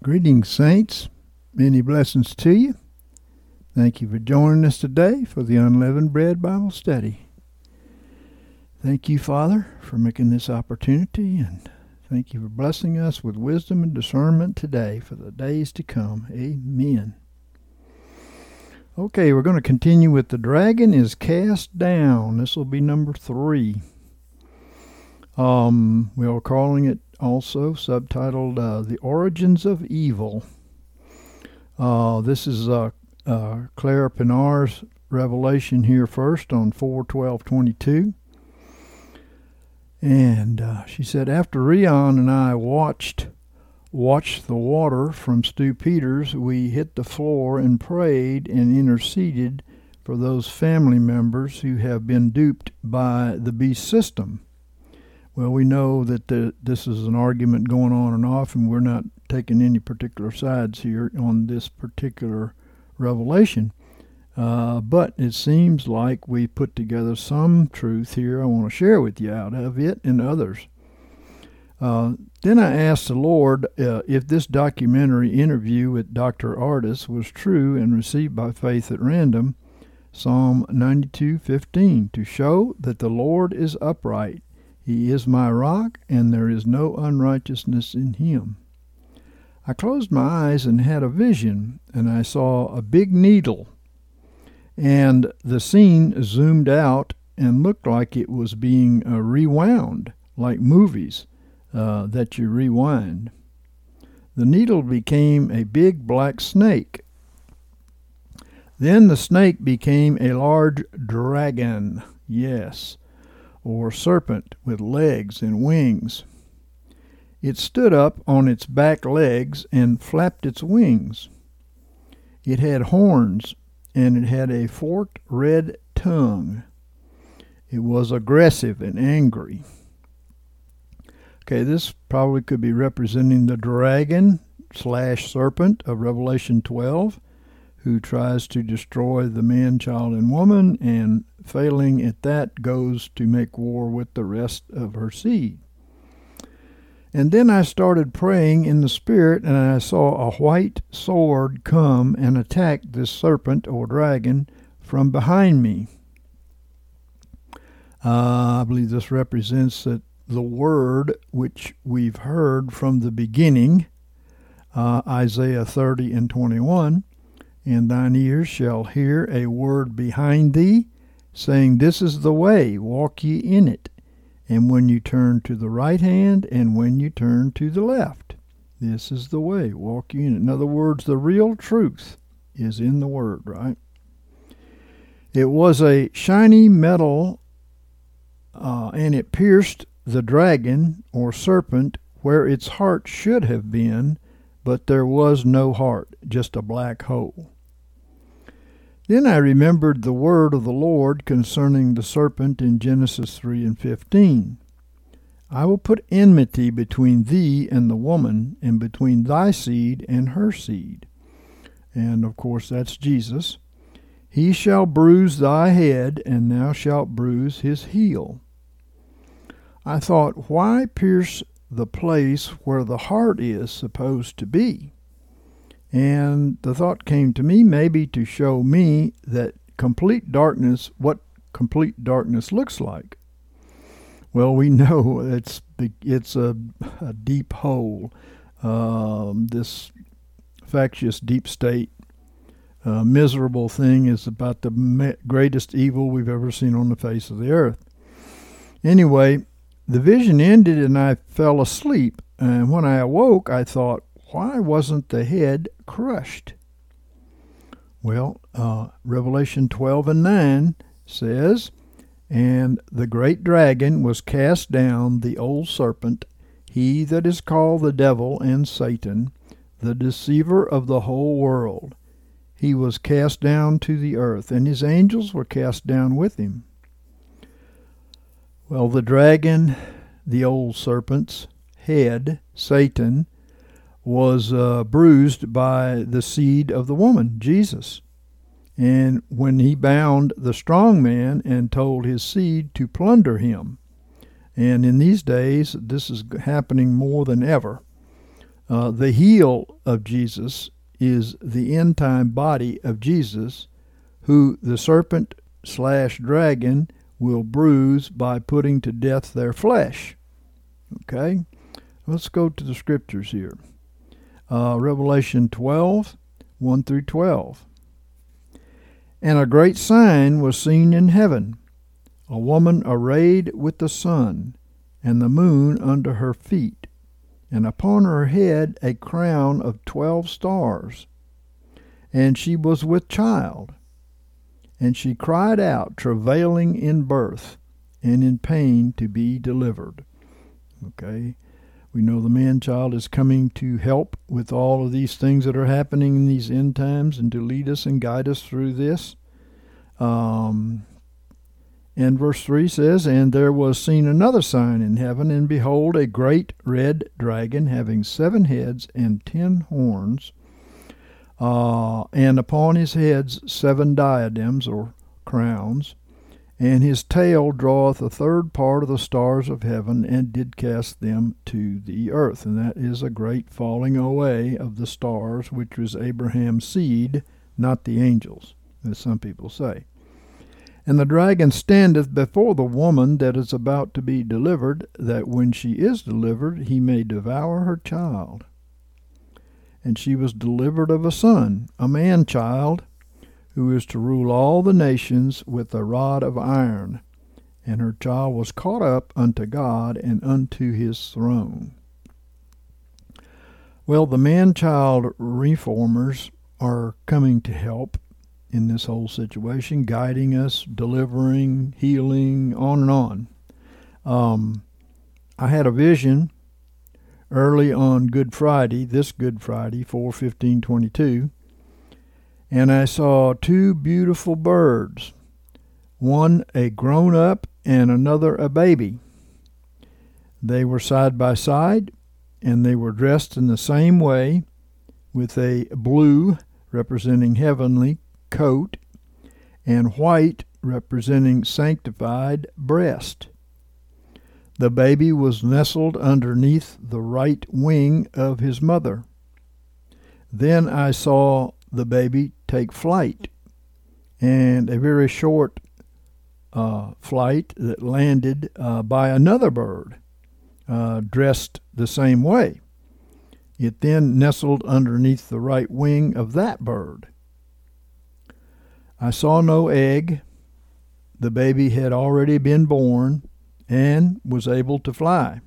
Greetings, saints. Many blessings to you. Thank you for joining us today for the Unleavened Bread Bible Study. Thank you, Father, for making this opportunity, and thank you for blessing us with wisdom and discernment today for the days to come. Amen. Okay, we're going to continue with The Dragon is Cast Down. This will be number 3. We are calling it also subtitled The Origins of Evil. This is Claire Pinar's revelation here first on 4/12/22. And she said, after Rion and I watched the water from Stu Peters, we hit the floor and prayed and interceded for those family members who have been duped by the beast system. Well, we know that this is an argument going on and off, and we're not taking any particular sides here on this particular revelation. But it seems like we put together some truth here I want to share with you out of it and others. Then I asked the Lord if this documentary interview with Dr. Ardis was true and received by faith at random, Psalm 92:15, to show that the Lord is upright. He is my rock, and there is no unrighteousness in him. I closed my eyes and had a vision, and I saw a big needle, and the scene zoomed out and looked like it was being rewound, like movies that you rewind. The needle became a big black snake. Then the snake became a large dragon, yes, or serpent with legs and wings. It stood up on its back legs and flapped its wings. It had horns, and it had a forked red tongue. It was aggressive and angry. Okay, this probably could be representing the dragon/serpent of Revelation 12, who tries to destroy the man, child, and woman, and failing at that goes to make war with the rest of her seed. And then I started praying in the Spirit, and I saw a white sword come and attack this serpent or dragon from behind me. I believe this represents that the word which we've heard from the beginning, Isaiah 30:21, and thine ears shall hear a word behind thee, saying, This is the way, walk ye in it. And when you turn to the right hand, and when you turn to the left, this is the way, walk ye in it. In other words, the real truth is in the word, right? It was a shiny metal, and it pierced the dragon or serpent where its heart should have been, but there was no heart, just a black hole. Then I remembered the word of the Lord concerning the serpent in Genesis 3:15. I will put enmity between thee and the woman, and between thy seed and her seed. And of course that's Jesus. He shall bruise thy head, and thou shalt bruise his heel. I thought, why pierce the place where the heart is supposed to be? And the thought came to me, maybe to show me that complete darkness, what complete darkness looks like. Well, we know it's a deep hole. This factious deep state, miserable thing is about the greatest evil we've ever seen on the face of the earth. Anyway, the vision ended and I fell asleep. And when I awoke, I thought, why wasn't the head crushed? Well, Revelation 12:9 says, And the great dragon was cast down, the old serpent, he that is called the devil and Satan, the deceiver of the whole world. He was cast down to the earth, and his angels were cast down with him. Well, the dragon, the old serpent's head, Satan, was bruised by the seed of the woman, Jesus. And when he bound the strong man and told his seed to plunder him. And in these days, this is happening more than ever. The heel of Jesus is the end-time body of Jesus, who the serpent/dragon will bruise by putting to death their flesh. Okay? Let's go to the scriptures here. Revelation 12, 1 through 12. And a great sign was seen in heaven, a woman arrayed with the sun, and the moon under her feet, and upon her head a crown of 12 stars. And she was with child, and she cried out, travailing in birth, and in pain to be delivered. Okay, we know the man-child is coming to help with all of these things that are happening in these end times and to lead us and guide us through this. And verse 3 says, And there was seen another sign in heaven, and behold, a great red dragon, having 7 heads and 10 horns, and upon his heads 7 diadems, or crowns, and his tail draweth a third part of the stars of heaven, and did cast them to the earth. And that is a great falling away of the stars, which was Abraham's seed, not the angels, as some people say. And the dragon standeth before the woman that is about to be delivered, that when she is delivered he may devour her child. And she was delivered of a son, a man-child, who is to rule all the nations with a rod of iron. And her child was caught up unto God and unto his throne. Well, the man-child reformers are coming to help in this whole situation, guiding us, delivering, healing, on and on. I had a vision early on Good Friday, this Good Friday, 4/15/22, and I saw 2 beautiful birds, one a grown-up and another a baby. They were side by side, and they were dressed in the same way, with a blue representing heavenly coat, and white representing sanctified breast. The baby was nestled underneath the right wing of his mother. Then I saw the baby take flight, and a very short flight that landed by another bird dressed the same way. It then nestled underneath the right wing of that bird. I saw no egg. The baby had already been born and was able to fly.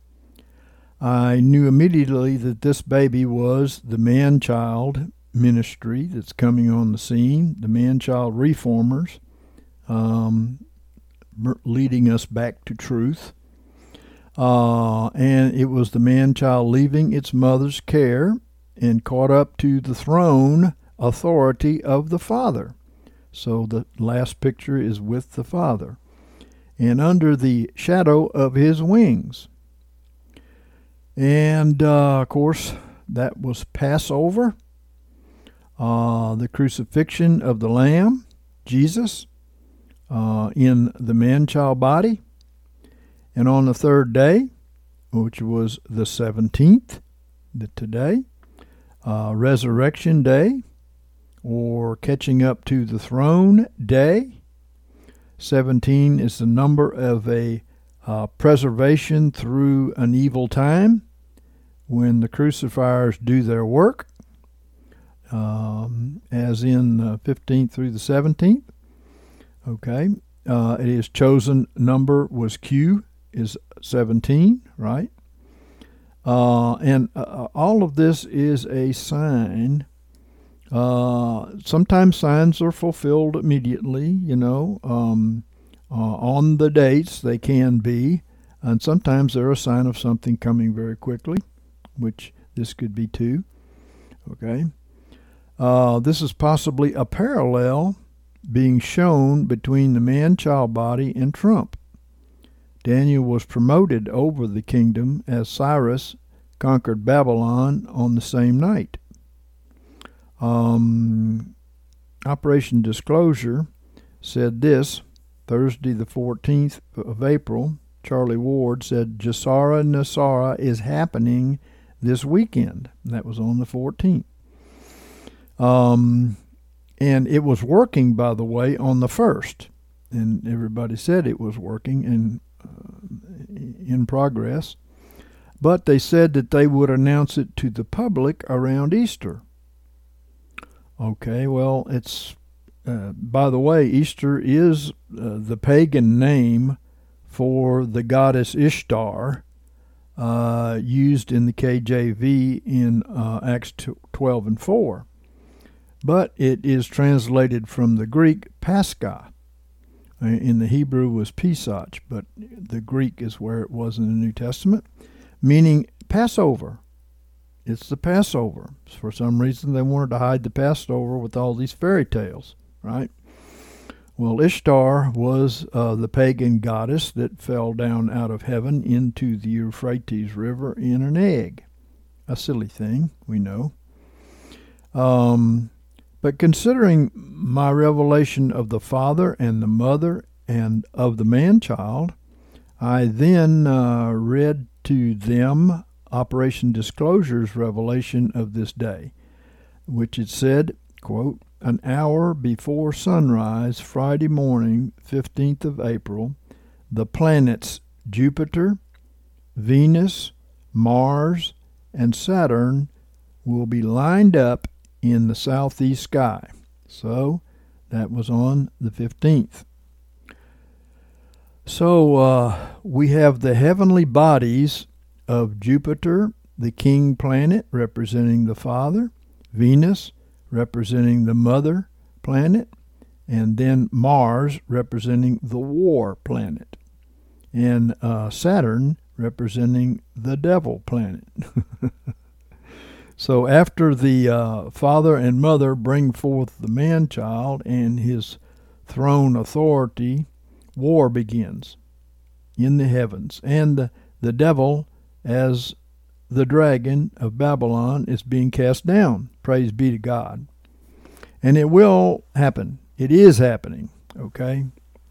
I knew immediately that this baby was the man-child ministry that's coming on the scene, the man-child reformers, leading us back to truth. And it was the man-child leaving its mother's care and caught up to the throne authority of the Father. So the last picture is with the Father, and under the shadow of his wings. And, of course, that was Passover, the crucifixion of the Lamb, Jesus, in the man-child body. And on the 3rd day, which was the 17th, today, Resurrection Day, or catching up to the throne day. 17 is the number of a preservation through an evil time, when the crucifiers do their work, as in the 15th through the 17th. Okay, his chosen number was Q, is 17, right? And all of this is a sign. Sometimes signs are fulfilled immediately, on the dates they can be, and sometimes they're a sign of something coming very quickly, which this could be too. Okay, this is possibly a parallel being shown between the man-child body and Trump. Daniel was promoted over the kingdom as Cyrus conquered Babylon on the same night. Operation Disclosure said this, Thursday the 14th of April. Charlie Ward said, Jasara Nasara is happening this weekend. That was on the 14th. And it was working, by the way, on the 1st. And everybody said it was working and in progress. But they said that they would announce it to the public around Easter. Okay, well, it's, by the way, Easter is the pagan name for the goddess Ishtar, used in the KJV in Acts 12:4. But it is translated from the Greek Pascha. In the Hebrew was Pesach, but the Greek is where it was in the New Testament, meaning Passover. It's the Passover. For some reason, they wanted to hide the Passover with all these fairy tales, right? Well, Ishtar was the pagan goddess that fell down out of heaven into the Euphrates River in an egg. A silly thing, we know. But considering my revelation of the father and the mother and of the man-child, I then read to them Operation Disclosure's revelation of this day, which it said, quote, "An hour before sunrise, Friday morning, 15th of April, the planets Jupiter, Venus, Mars, and Saturn will be lined up in the southeast sky." So that was on the 15th. So we have the heavenly bodies of Jupiter, the king planet, representing the father, Venus, representing the mother planet, and then Mars, representing the war planet, and Saturn, representing the devil planet. So after the father and mother bring forth the man-child and his throne authority, war begins in the heavens, and the devil, as the dragon of Babylon, is being cast down. Praise be to God. And it will happen. It is happening, okay?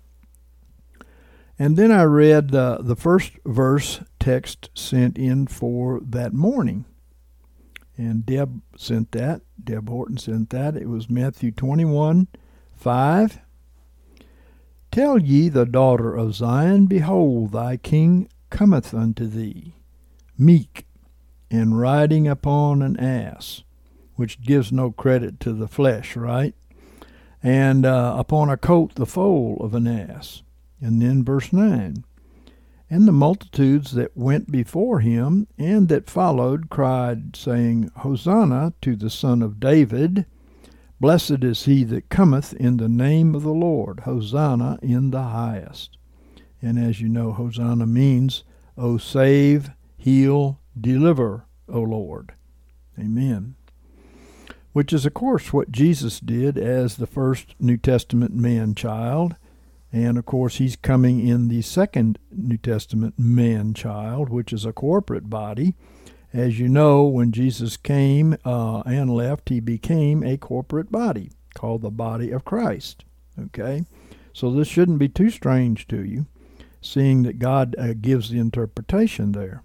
And then I read the first verse text sent in for that morning. And Deb sent that. Deb Horton sent that. It was Matthew 21:5. "Tell ye the daughter of Zion, behold, thy king cometh unto thee, meek, and riding upon an ass," which gives no credit to the flesh, right? "And upon a colt the foal of an ass." And then verse 9, "And the multitudes that went before him and that followed cried, saying, Hosanna to the Son of David. Blessed is he that cometh in the name of the Lord. Hosanna in the highest." And as you know, Hosanna means, "O save, heal, deliver, O Lord." Amen. Which is, of course, what Jesus did as the first New Testament man-child. And, of course, he's coming in the second New Testament man-child, which is a corporate body. As you know, when Jesus came and left, he became a corporate body called the body of Christ. Okay? So this shouldn't be too strange to you, seeing that God gives the interpretation there.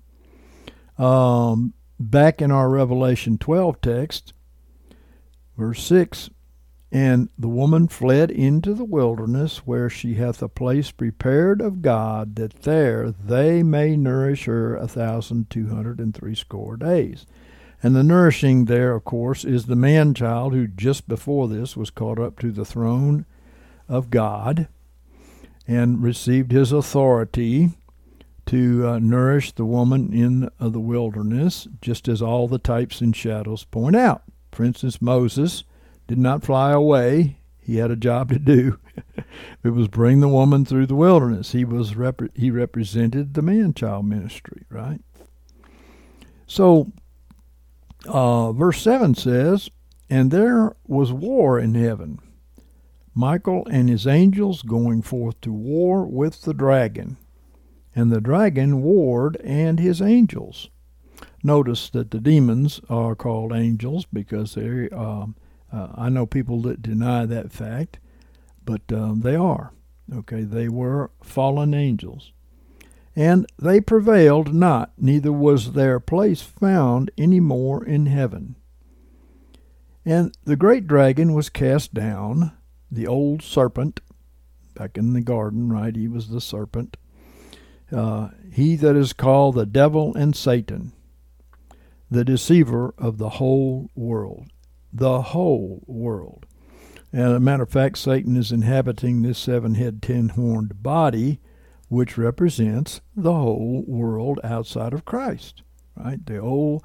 Back in our Revelation 12 text, verse 6, "And the woman fled into the wilderness, where she hath a place prepared of God, that there they may nourish her 1,260 days." And the nourishing there, of course, is the man-child who just before this was caught up to the throne of God and received his authority to nourish the woman in the wilderness, just as all the types and shadows point out. For instance, Moses did not fly away. He had a job to do. It was bring the woman through the wilderness. He represented the man-child ministry, right? So, verse 7 says, "And there was war in heaven, Michael and his angels going forth to war with the dragon. And the dragon warred and his angels." Notice that the demons are called angels because they I know people that deny that fact, but they are. Okay, they were fallen angels. And they prevailed not, neither was their place found any more in heaven. And the great dragon was cast down, the old serpent, back in the garden, right? He was the serpent. He that is called the devil and Satan, the deceiver of the whole world. The whole world. And as a matter of fact, Satan is inhabiting this 7-head, 10-horned body, which represents the whole world outside of Christ, right? The old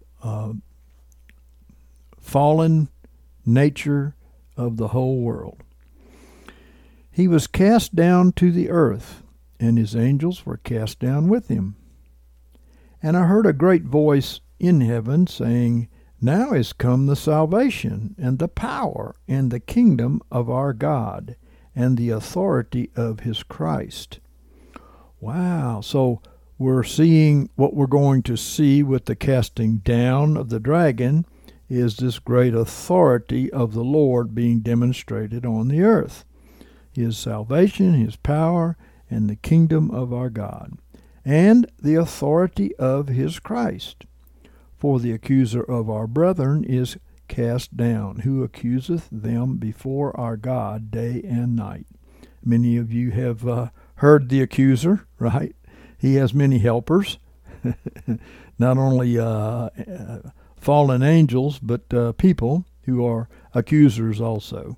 fallen nature of the whole world. He was cast down to the earth, and his angels were cast down with him. And I heard a great voice in heaven saying, Now is come the salvation, and the power, and the kingdom of our God, and the authority of his Christ. Wow, so we're seeing what we're going to see with the casting down of the dragon is this great authority of the Lord being demonstrated on the earth. His salvation, his power, and the kingdom of our God, and the authority of his Christ. For the accuser of our brethren is cast down, who accuseth them before our God day and night. Many of you have heard the accuser, right? He has many helpers, not only fallen angels, but people who are accusers also.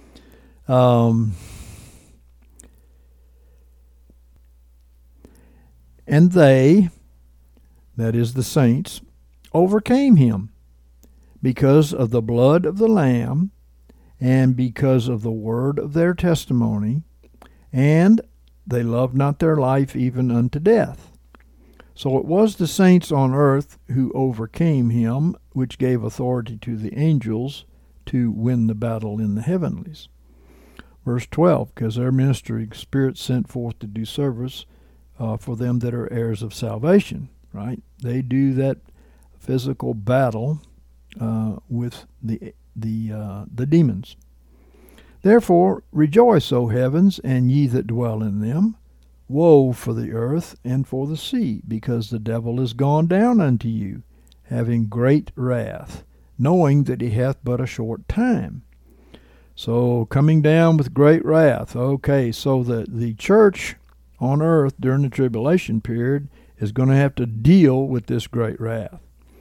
And they, that is the saints, overcame him because of the blood of the Lamb and because of the word of their testimony, and they loved not their life even unto death. So it was the saints on earth who overcame him, which gave authority to the angels to win the battle in the heavenlies. Verse 12, because their ministering spirits sent forth to do service for them that are heirs of salvation, right? They do that physical battle with the demons. Therefore rejoice, O heavens, and ye that dwell in them. Woe for the earth and for the sea, because the devil is gone down unto you, having great wrath, knowing that he hath but a short time. So coming down with great wrath. Okay, so the church on earth during the tribulation period is going to have to deal with this great wrath.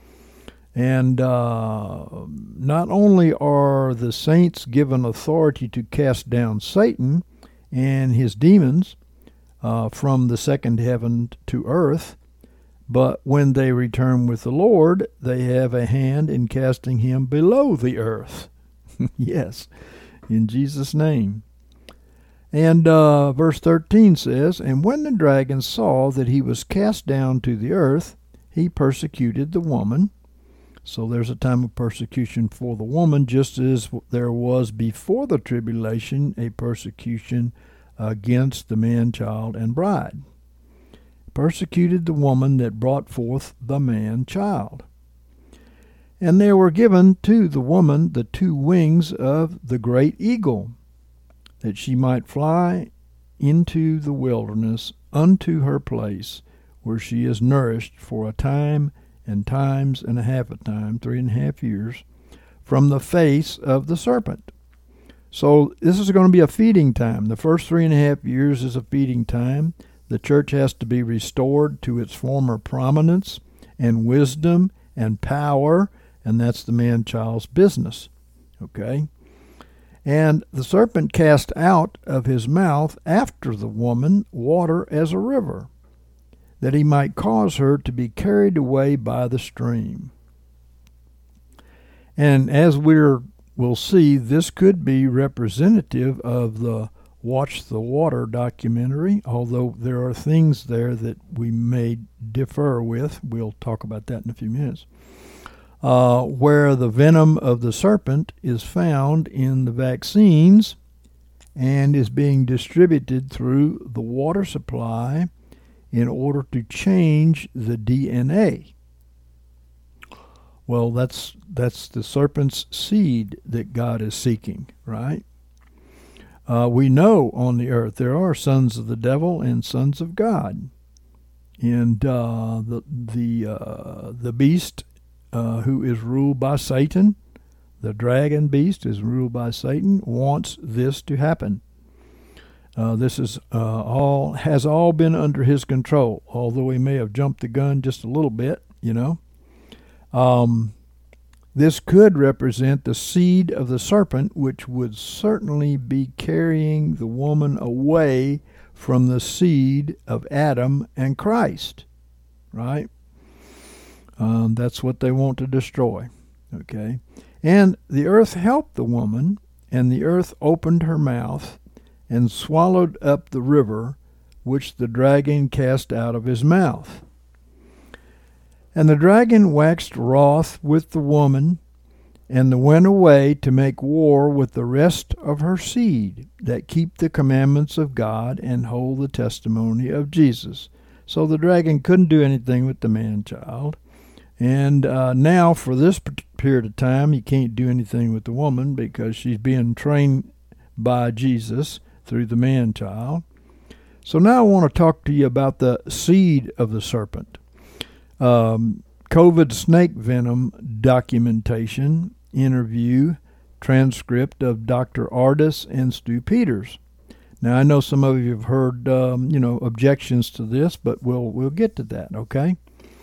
And not only are the saints given authority to cast down Satan and his demons from the second heaven to earth, but when they return with the Lord, they have a hand in casting him below the earth. Yes, in Jesus' name. And verse 13 says, And when the dragon saw that he was cast down to the earth, he persecuted the woman. So there's a time of persecution for the woman, just as there was before the tribulation a persecution against the man, child, and bride. Persecuted the woman that brought forth the man, child. And there were given to the woman the 2 wings of the great eagle, that she might fly into the wilderness unto her place, where she is nourished for a time and times and a half a time, 3.5 years, from the face of the serpent. So this is going to be a feeding time. The first 3.5 years is a feeding time. The church has to be restored to its former prominence and wisdom and power, and that's the man-child's business. Okay? And the serpent cast out of his mouth after the woman water as a river, that he might cause her to be carried away by the stream. And as we'll see, this could be representative of the Watch the Water documentary, although there are things there that we may differ with. We'll talk about that in a few minutes. Where the venom of the serpent is found in the vaccines and is being distributed through the water supply in order to change the DNA. Well, that's the serpent's seed that God is seeking, right? We know on the earth there are sons of the devil and sons of God. And the beast who is ruled by Satan, the dragon beast is ruled by Satan, wants this to happen. This is has all been under his control, although he may have jumped the gun just a little bit, This could represent the seed of the serpent, which would certainly be carrying the woman away from the seed of Adam and Christ, right? That's what they want to destroy, okay? And the earth helped the woman, and the earth opened her mouth and swallowed up the river which the dragon cast out of his mouth. And the dragon waxed wroth with the woman, and went away to make war with the rest of her seed, that keep the commandments of God and hold the testimony of Jesus. So the dragon couldn't do anything with the man-child. And now, for this period of time, he can't do anything with the woman because she's being trained by Jesus through the man-child. So now I want to talk to you about the seed of the serpent. COVID snake venom documentation, interview, transcript of Dr. Ardis and Stu Peters. Now, I know some of you have heard, objections to this, but we'll get to that, okay?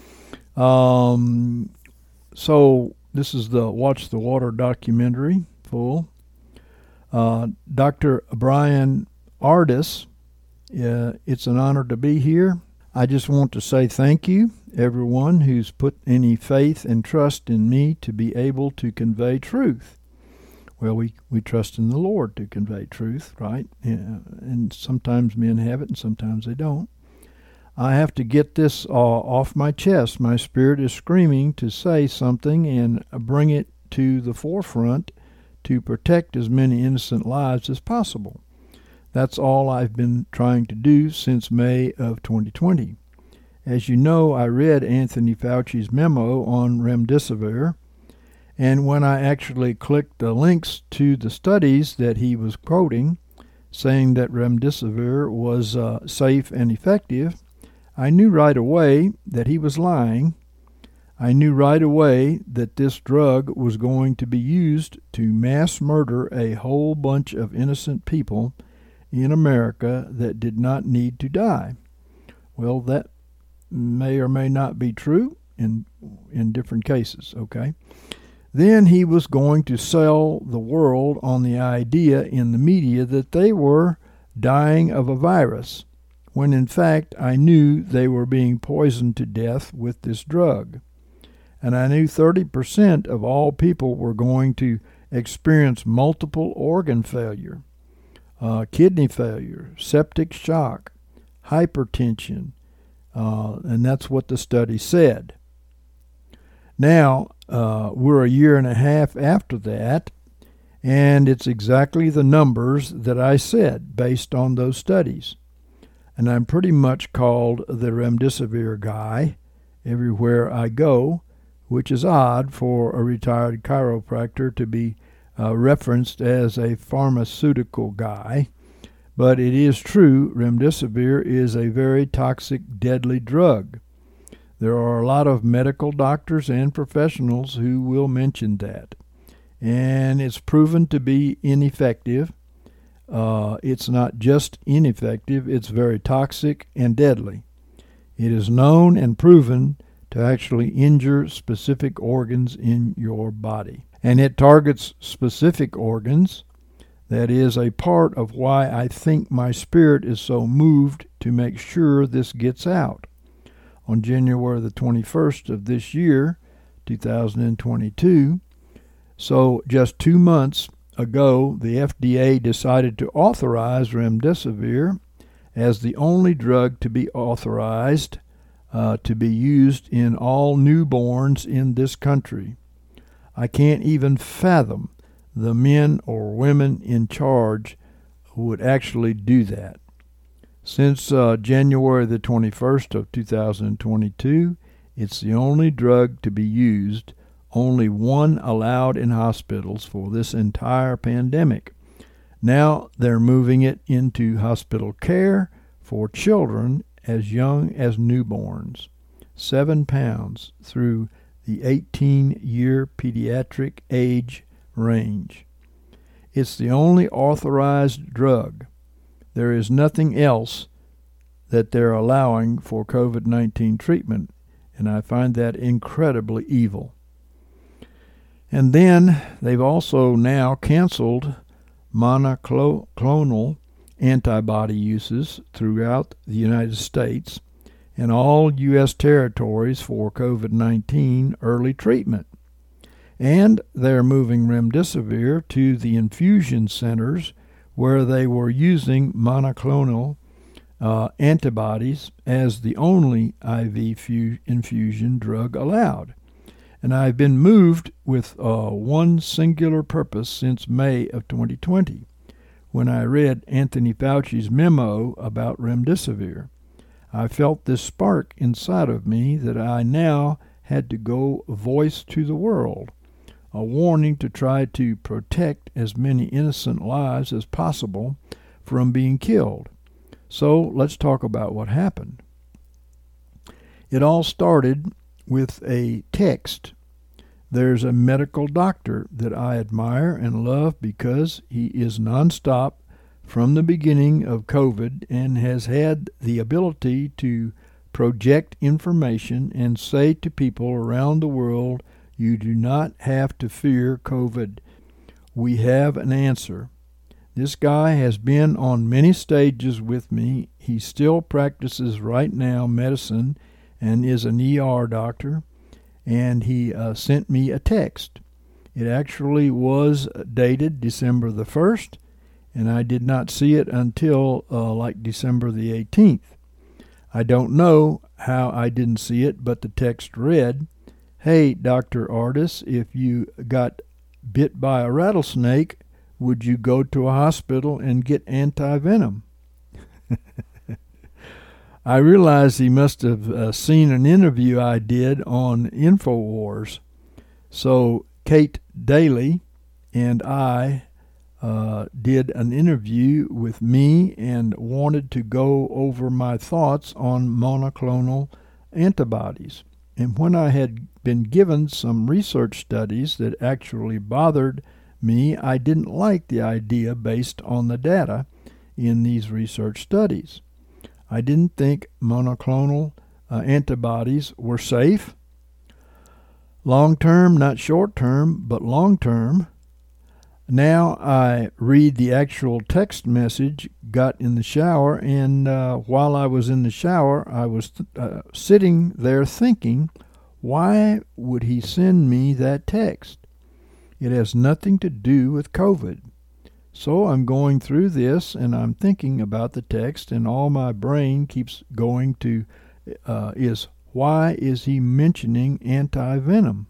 So this is the Watch the Water documentary, full. Dr. Brian Ardis, it's an honor to be here. I just want to say thank you, everyone who's put any faith and trust in me to be able to convey truth. Well, we trust in the Lord to convey truth, right? And sometimes men have it and sometimes they don't. I have to get this off my chest. My spirit is screaming to say something and bring it to the forefront to protect as many innocent lives as possible. That's all I've been trying to do since May of 2020. As you know, I read Anthony Fauci's memo on remdesivir, and when I actually clicked the links to the studies that he was quoting, saying that remdesivir was safe and effective, I knew right away that he was lying. I knew right away that this drug was going to be used to mass murder a whole bunch of innocent people in America that did not need to die. Well, that may or may not be true in different cases, okay? Then he was going to sell the world on the idea in the media that they were dying of a virus, when in fact I knew they were being poisoned to death with this drug. And I knew 30% of all people were going to experience multiple organ failure, kidney failure, septic shock, hypertension, and that's what the study said. Now, we're a year and a half after that, and it's exactly the numbers that I said based on those studies. And I'm pretty much called the remdesivir guy everywhere I go, which is odd for a retired chiropractor to be referenced as a pharmaceutical guy. But it is true, remdesivir is a very toxic, deadly drug. There are a lot of medical doctors and professionals who will mention that. And it's proven to be ineffective. It's not just ineffective, it's very toxic and deadly. It is known and proven to actually injure specific organs in your body. And it targets specific organs. That is a part of why I think my spirit is so moved to make sure this gets out. On January the 21st of this year, 2022, so just 2 months ago, the FDA decided to authorize remdesivir as the only drug to be authorized to be used in all newborns in this country. I can't even fathom the men or women in charge who would actually do that. Since January the 21st of 2022, it's the only drug to be used, only one allowed in hospitals for this entire pandemic. Now they're moving it into hospital care for children as young as newborns, 7 pounds through the 18-year pediatric age range. It's the only authorized drug. There is nothing else that they're allowing for COVID-19 treatment, and I find that incredibly evil. And then they've also now canceled monoclonal antibody uses throughout the United States and all U.S. territories for COVID-19 early treatment. And they're moving remdesivir to the infusion centers where they were using monoclonal antibodies as the only IV infusion drug allowed. And I've been moved with one singular purpose since May of 2020, when I read Anthony Fauci's memo about remdesivir. I felt this spark inside of me that I now had to go voice to the world, a warning to try to protect as many innocent lives as possible from being killed. So let's talk about what happened. It all started with a text. There's a medical doctor that I admire and love because he is nonstop from the beginning of COVID and has had the ability to project information and say to people around the world, you do not have to fear COVID. We have an answer. This guy has been on many stages with me. He still practices right now medicine and is an ER doctor. And he sent me a text. It actually was dated December the 1st, and I did not see it until like December the 18th. I don't know how I didn't see it, but the text read, "Hey, Dr. Ardis, if you got bit by a rattlesnake, would you go to a hospital and get anti-venom?" I realized he must have seen an interview I did on InfoWars. So Kate Daly and I did an interview with me and wanted to go over my thoughts on monoclonal antibodies. And when I had been given some research studies that actually bothered me, I didn't like the idea based on the data in these research studies. I didn't think monoclonal antibodies were safe. Long term, not short term, but long term. Now I read the actual text message, got in the shower, and while I was in the shower, I was sitting there thinking, why would he send me that text? It has nothing to do with COVID. So I'm going through this and I'm thinking about the text, and all my brain keeps going to is, why is he mentioning anti-venom?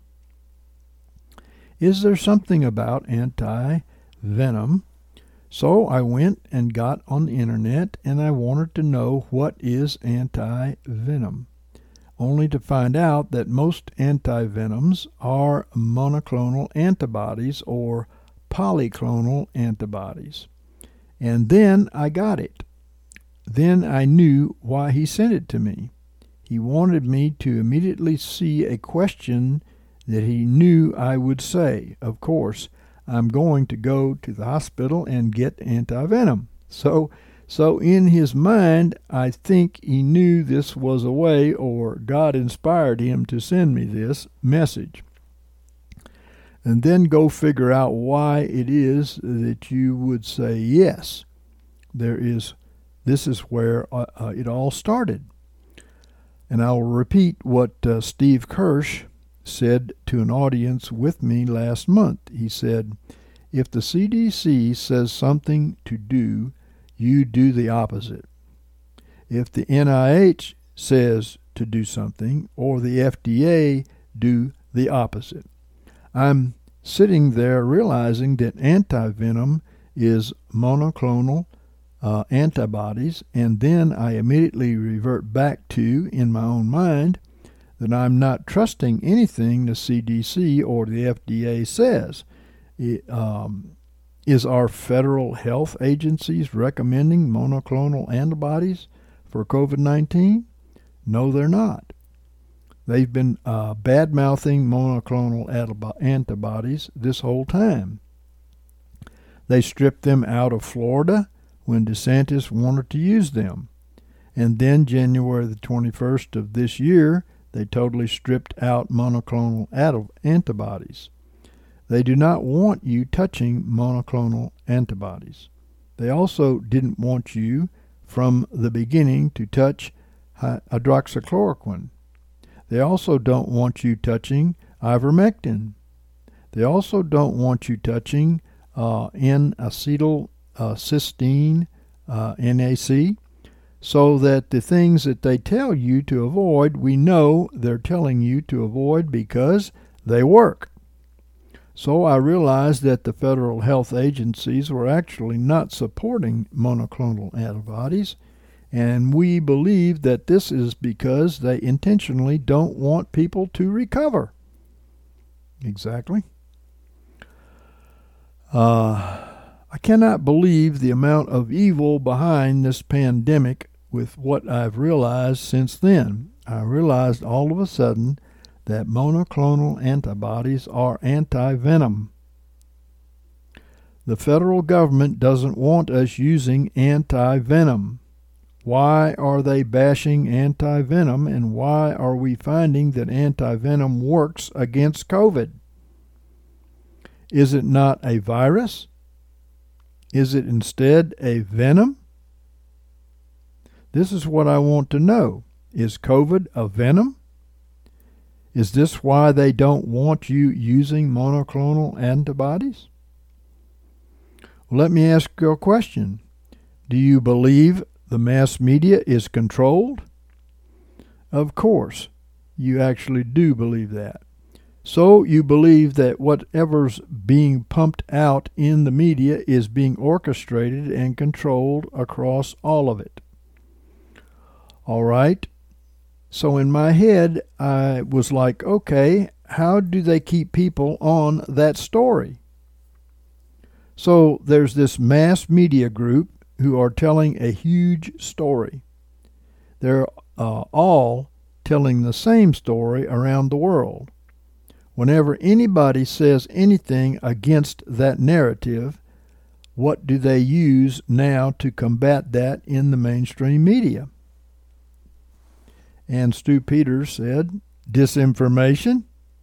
Is there something about anti-venom? So I went and got on the internet and I wanted to know what is anti-venom, only to find out that most anti-venoms are monoclonal antibodies or polyclonal antibodies. And then I got it. Then I knew why he sent it to me. He wanted me to immediately see a question that he knew I would say. Of course, I'm going to go to the hospital and get anti-venom. So in his mind, I think he knew this was a way, or God inspired him to send me this message. And then go figure out why it is that you would say yes. This is where it all started. And I will repeat what Steve Kirsch said to an audience with me last month. He said, if the CDC says something to do, you do the opposite. If the NIH says to do something, or the FDA, do the opposite. I'm sitting there realizing that anti-venom is monoclonal antibodies, and then I immediately revert back to, in my own mind, that I'm not trusting anything the CDC or the FDA says. Is our federal health agencies recommending monoclonal antibodies for COVID-19? No, they're not. They've been bad-mouthing monoclonal antibodies this whole time. They stripped them out of Florida when DeSantis wanted to use them. And then January the 21st of this year, they totally stripped out monoclonal antibodies. They do not want you touching monoclonal antibodies. They also didn't want you from the beginning to touch hydroxychloroquine. They also don't want you touching ivermectin. They also don't want you touching N-acetylcysteine, NAC, so that the things that they tell you to avoid, we know they're telling you to avoid because they work. So I realized that the federal health agencies were actually not supporting monoclonal antibodies, and we believe that this is because they intentionally don't want people to recover. Exactly. I cannot believe the amount of evil behind this pandemic with what I've realized since then. I realized all of a sudden that monoclonal antibodies are anti-venom. The federal government doesn't want us using anti-venom. Why are they bashing anti-venom, and why are we finding that anti-venom works against COVID? Is it not a virus? Is it instead a venom? This is what I want to know. Is COVID a venom? Is this why they don't want you using monoclonal antibodies? Well, let me ask you a question. Do you believe the mass media is controlled? Of course, you actually do believe that. So you believe that whatever's being pumped out in the media is being orchestrated and controlled across all of it. All right. So in my head, I was like, okay, how do they keep people on that story? So there's this mass media group who are telling a huge story. They're all telling the same story around the world. Whenever anybody says anything against that narrative, what do they use now to combat that in the mainstream media? And Stu Peters said, disinformation.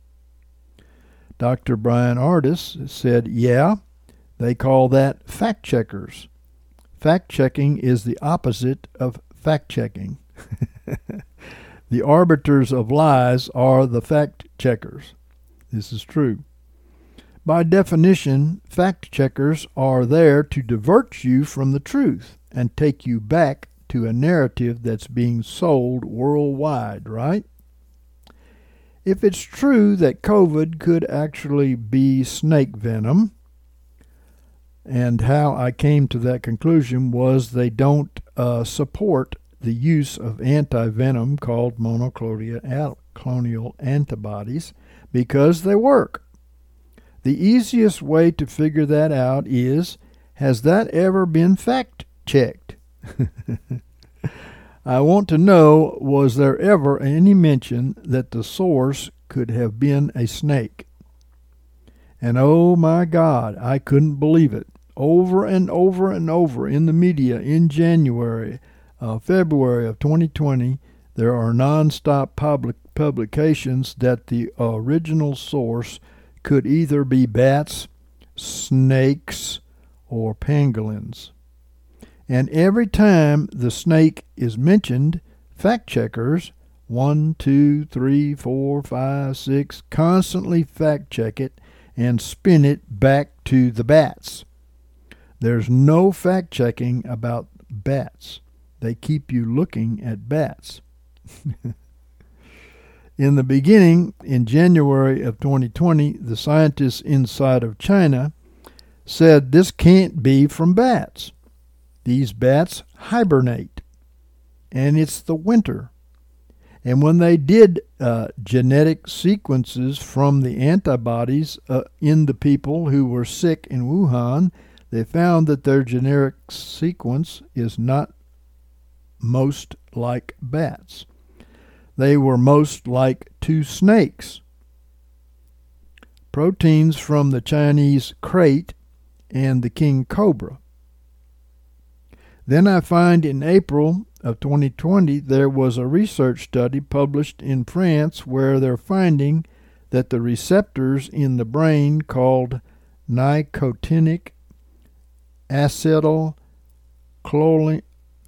Dr. Brian Ardis said, yeah, they call that fact checkers. Fact checking is the opposite of fact checking. The arbiters of lies are the fact checkers. This is true. By definition, fact checkers are there to divert you from the truth and take you back to a narrative that's being sold worldwide, right? If it's true that COVID could actually be snake venom, and how I came to that conclusion was they don't support the use of anti-venom called monoclonal antibodies because they work. The easiest way to figure that out is, has that ever been fact-checked? I want to know, was there ever any mention that the source could have been a snake? And oh my God, I couldn't believe it. Over and over and over in the media in January, February of 2020, there are nonstop publications that the original source could either be bats, snakes, or pangolins. And every time the snake is mentioned, fact checkers, 1, 2, 3, 4, 5, 6, constantly fact check it and spin it back to the bats. There's no fact checking about bats. They keep you looking at bats. In the beginning, in January of 2020, the scientists inside of China said this can't be from bats. These bats hibernate, and it's the winter. And when they did genetic sequences from the antibodies in the people who were sick in Wuhan, they found that their genetic sequence is not most like bats. They were most like to snakes. Proteins from the Chinese krait and the king cobra. Then I find in April of 2020 there was a research study published in France where they're finding that the receptors in the brain called nicotinic acetylcholine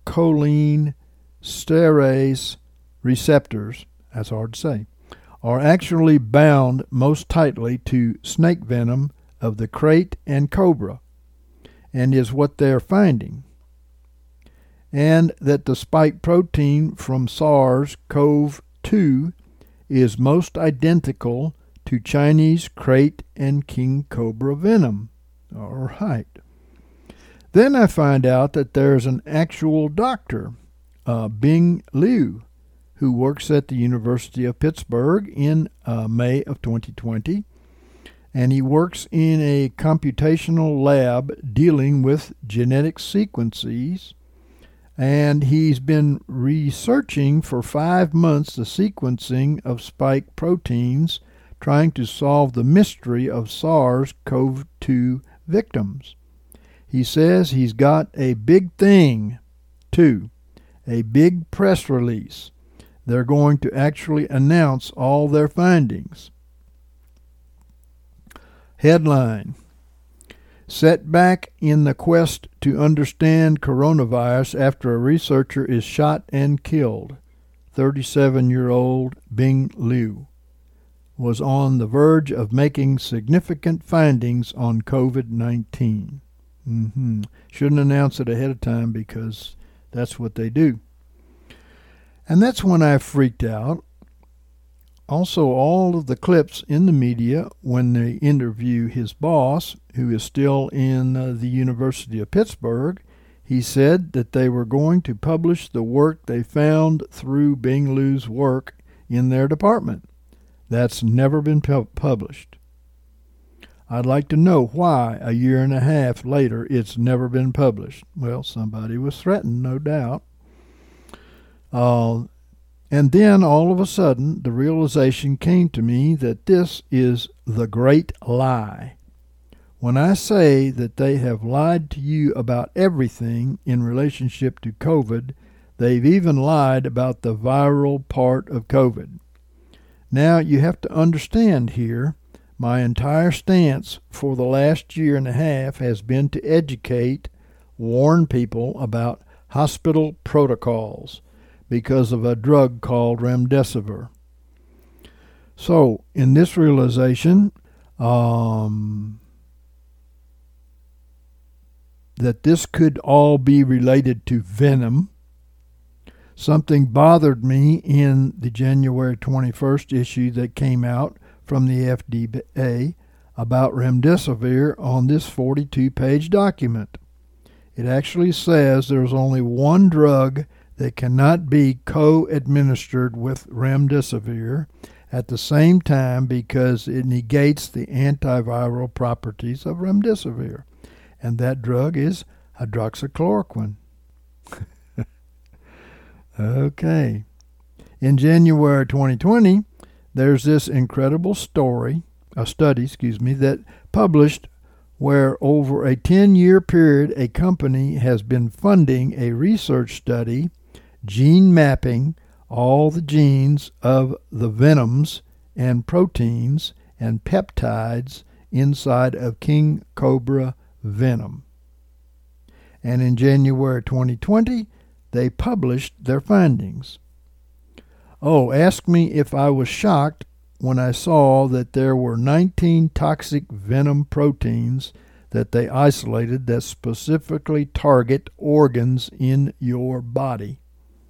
sterase receptors, that's hard to say, are actually bound most tightly to snake venom of the krait and cobra, and is what they're finding. And that the spike protein from SARS-CoV-2 is most identical to Chinese krait and king cobra venom. All right. Then I find out that there's an actual doctor, Bing Liu, who works at the University of Pittsburgh in May of 2020, and he works in a computational lab dealing with genetic sequences, and he's been researching for 5 months the sequencing of spike proteins, trying to solve the mystery of SARS-CoV-2 victims. He says he's got a big thing, too, a big press release. They're going to actually announce all their findings. Headline: Setback in the quest to understand coronavirus after a researcher is shot and killed. 37-year-old Bing Liu was on the verge of making significant findings on COVID-19. Shouldn't announce it ahead of time because that's what they do. And that's when I freaked out. Also, all of the clips in the media when they interview his boss, who is still in the University of Pittsburgh, he said that they were going to publish the work they found through Bing Liu's work in their department. That's never been published. I'd like to know why a year and a half later it's never been published. Well, somebody was threatened, no doubt. And then all of a sudden the realization came to me that this is the great lie. When I say that they have lied to you about everything in relationship to COVID, they've even lied about the viral part of COVID. Now you have to understand here, my entire stance for the last year and a half has been to educate, warn people about hospital protocols because of a drug called remdesivir. So, in this realization, that this could all be related to venom, something bothered me in the January 21st issue that came out from the FDA about remdesivir on this 42-page document. It actually says there's only one drug that cannot be co-administered with remdesivir at the same time because it negates the antiviral properties of remdesivir, and that drug is hydroxychloroquine. Okay. In January 2020, there's this incredible study, that published where over a 10-year period a company has been funding a research study gene mapping all the genes of the venoms and proteins and peptides inside of king cobra venom. And in January 2020, they published their findings. Oh, ask me if I was shocked when I saw that there were 19 toxic venom proteins that they isolated that specifically target organs in your body.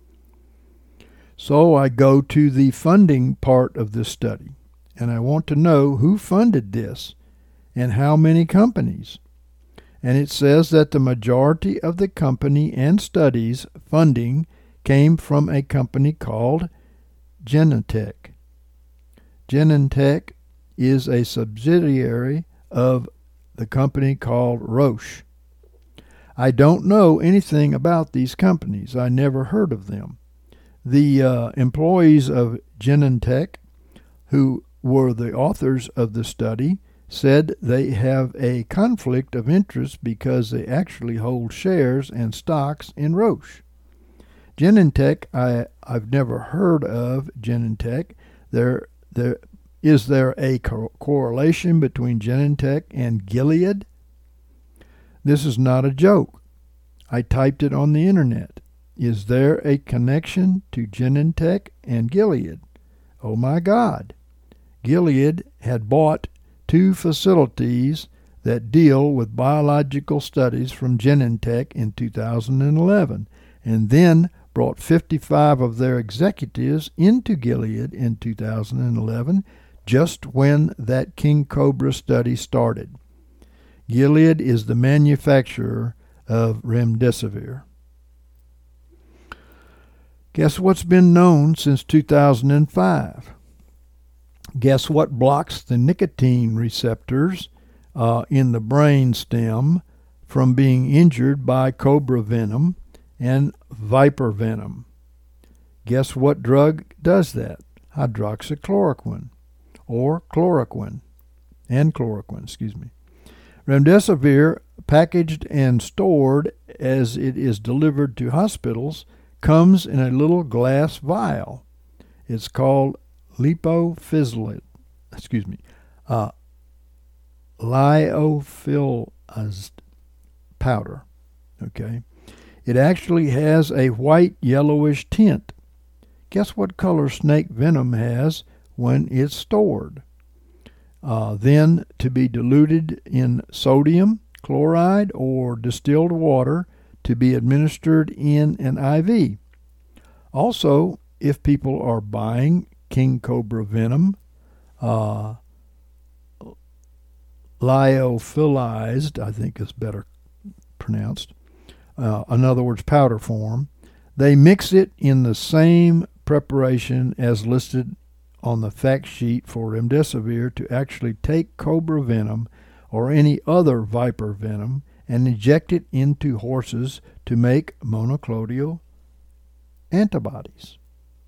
So I go to the funding part of this study, and I want to know who funded this and how many companies. And it says that the majority of the company and studies funding came from a company called Genentech. Genentech is a subsidiary of the company called Roche. I don't know anything about these companies. I never heard of them. The employees of Genentech, who were the authors of the study, said they have a conflict of interest because they actually hold shares and stocks in Roche. Genentech, I've never heard of Genentech. Is there a correlation between Genentech and Gilead? This is not a joke. I typed it on the internet. Is there a connection to Genentech and Gilead? Oh my God. Gilead had bought 2 facilities that deal with biological studies from Genentech in 2011, and then brought 55 of their executives into Gilead in 2011, just when that King Cobra study started. Gilead is the manufacturer of remdesivir. Guess what's been known since 2005? Guess what blocks the nicotine receptors in the brain stem from being injured by cobra venom and viper venom? Guess what drug does that? Hydroxychloroquine, or chloroquine, Remdesivir, packaged and stored as it is delivered to hospitals, comes in a little glass vial. It's called lyophilized powder. Okay, it actually has a white yellowish tint. Guess what color snake venom has when it's stored? Then to be diluted in sodium chloride or distilled water to be administered in an IV. Also, if people are buying king cobra venom, lyophilized, I think is better pronounced, in other words, powder form, they mix it in the same preparation as listed on the fact sheet for remdesivir to actually take cobra venom or any other viper venom and inject it into horses to make monoclonal antibodies.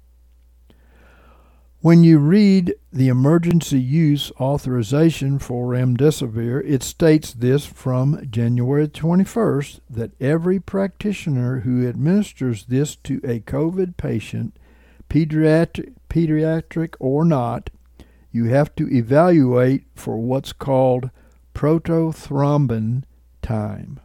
When you read the emergency use authorization for remdesivir, it states this from January 21st, that every practitioner who administers this to a COVID patient, pediatric or not, you have to evaluate for what's called protothrombin time.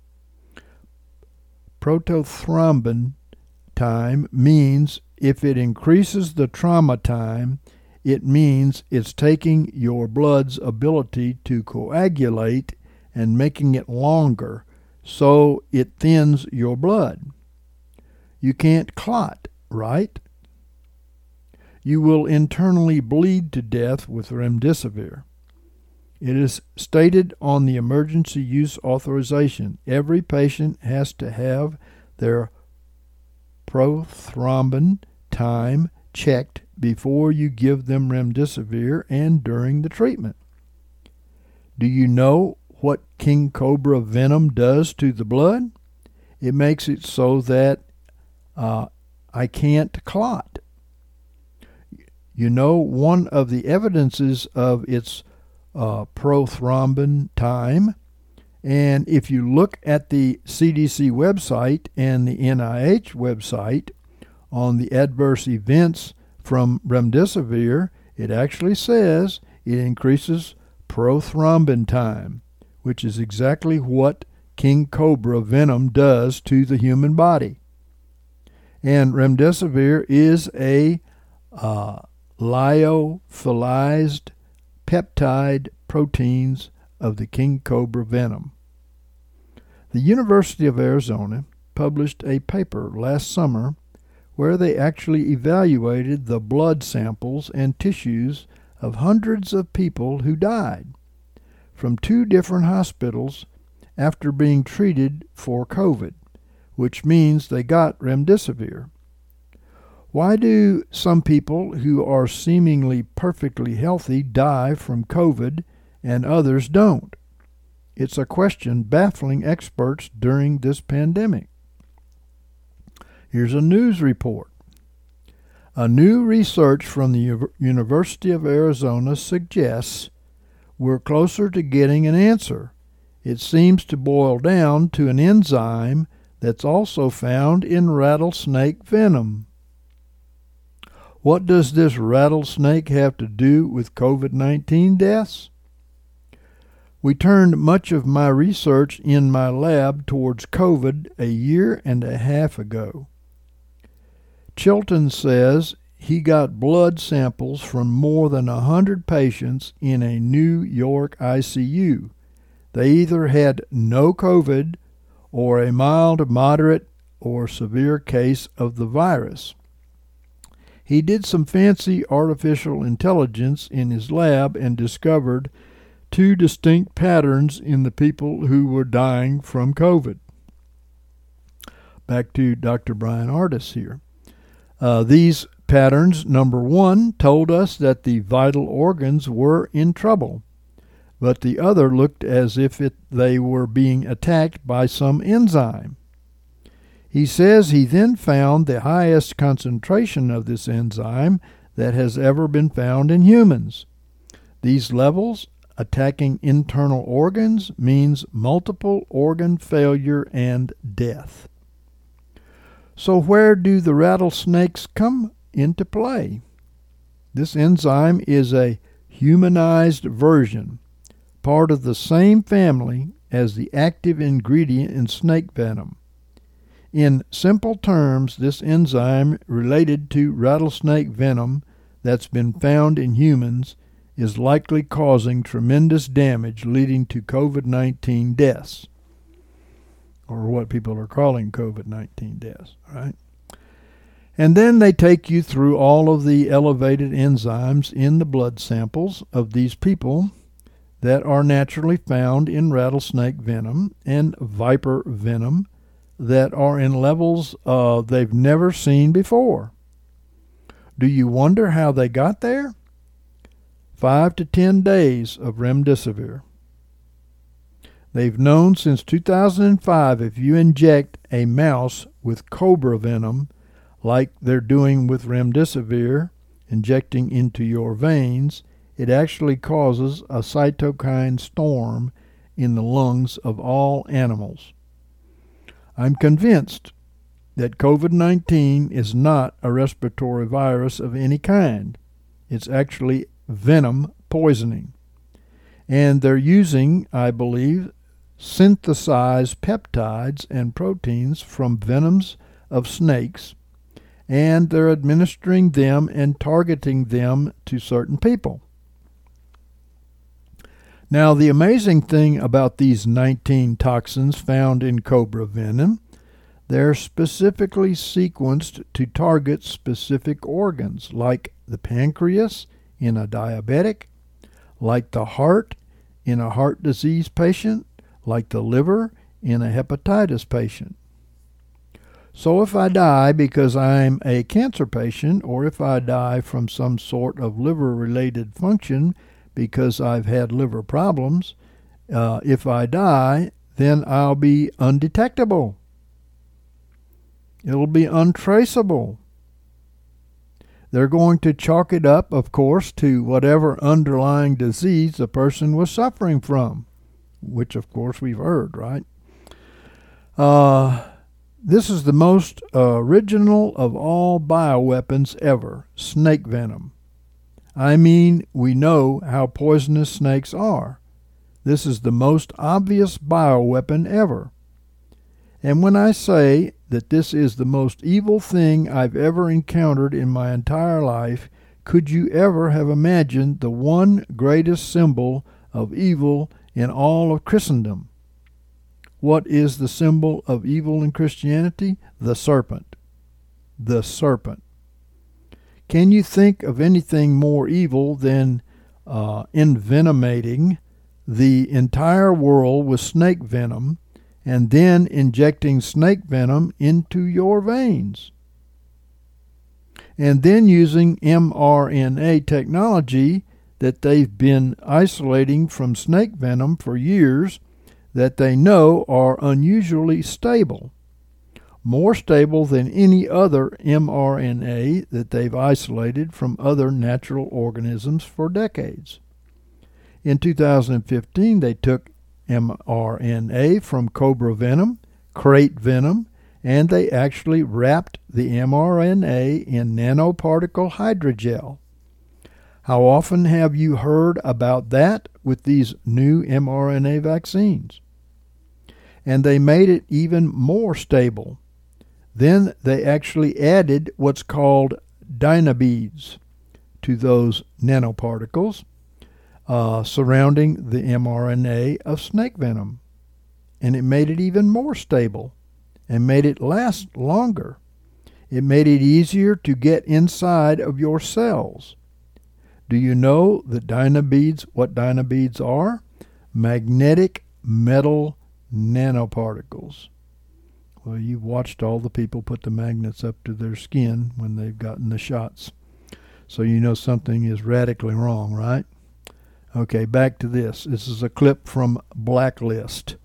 Protothrombin time means if it increases the trauma time, it means it's taking your blood's ability to coagulate and making it longer, so it thins your blood. You can't clot, right? You will internally bleed to death with remdesivir. It is stated on the emergency use authorization, every patient has to have their prothrombin time checked before you give them remdesivir and during the treatment. Do you know what king cobra venom does to the blood? It makes it so that I can't clot. You know, one of the evidences of its prothrombin time, and if you look at the CDC website and the NIH website on the adverse events from remdesivir, it actually says it increases prothrombin time, which is exactly what king cobra venom does to the human body. And remdesivir is a lyophilized peptide proteins of the king cobra venom. The University of Arizona published a paper last summer where they actually evaluated the blood samples and tissues of hundreds of people who died from 2 different hospitals after being treated for COVID, which means they got remdesivir. Why do some people who are seemingly perfectly healthy die from COVID and others don't? It's a question baffling experts during this pandemic. Here's a news report. A new research from the University of Arizona suggests we're closer to getting an answer. It seems to boil down to an enzyme that's also found in rattlesnake venom. What does this rattlesnake have to do with COVID-19 deaths? We turned much of my research in my lab towards COVID a year and a half ago. Chilton says he got blood samples from more than 100 patients in a New York ICU. They either had no COVID or a mild, moderate, or severe case of the virus. He did some fancy artificial intelligence in his lab and discovered two distinct patterns in the people who were dying from COVID. Back to Dr. Bryan Ardis here. These patterns, number one, told us that the vital organs were in trouble, but the other looked as if they were being attacked by some enzyme. He says he then found the highest concentration of this enzyme that has ever been found in humans. These levels attacking internal organs means multiple organ failure and death. So where do the rattlesnakes come into play? This enzyme is a humanized version, part of the same family as the active ingredient in snake venom. In simple terms, this enzyme related to rattlesnake venom that's been found in humans is likely causing tremendous damage leading to COVID-19 deaths, or what people are calling COVID-19 deaths, right? And then they take you through all of the elevated enzymes in the blood samples of these people that are naturally found in rattlesnake venom and viper venom that are in levels they've never seen before. Do you wonder how they got there? 5 to 10 days of remdesivir. They've known since 2005 if you inject a mouse with cobra venom, like they're doing with remdesivir, injecting into your veins, it actually causes a cytokine storm in the lungs of all animals. I'm convinced that COVID-19 is not a respiratory virus of any kind. It's actually venom poisoning. And they're using, I believe, synthesized peptides and proteins from venoms of snakes, and they're administering them and targeting them to certain people. Now, the amazing thing about these 19 toxins found in cobra venom, they're specifically sequenced to target specific organs, like the pancreas in a diabetic, like the heart in a heart disease patient, like the liver in a hepatitis patient. So if I die because I'm a cancer patient, or if I die from some sort of liver-related function because I've had liver problems, if I die, then I'll be undetectable. It'll be untraceable. They're going to chalk it up, of course, to whatever underlying disease the person was suffering from, which, of course, we've heard, right? This is the most original of all bioweapons ever, snake venom. I mean, we know how poisonous snakes are. This is the most obvious bioweapon ever. And when I say that this is the most evil thing I've ever encountered in my entire life, could you ever have imagined the one greatest symbol of evil in all of Christendom? What is the symbol of evil in Christianity? The serpent. The serpent. Can you think of anything more evil than envenomating the entire world with snake venom and then injecting snake venom into your veins? And then using mRNA technology that they've been isolating from snake venom for years that they know are unusually stable, more stable than any other mRNA that they've isolated from other natural organisms for decades. In 2015, they took mRNA from cobra venom, crate venom, and they actually wrapped the mRNA in nanoparticle hydrogel. How often have you heard about that with these new mRNA vaccines? And they made it even more stable. Then they actually added what's called dynabeads to those nanoparticles surrounding the mRNA of snake venom. And it made it even more stable and made it last longer. It made it easier to get inside of your cells. Do you know that what dynabeads are? Magnetic metal nanoparticles. Well, you've watched all the people put the magnets up to their skin when they've gotten the shots. So you know something is radically wrong, right? Okay, back to this. This is a clip from Blacklist.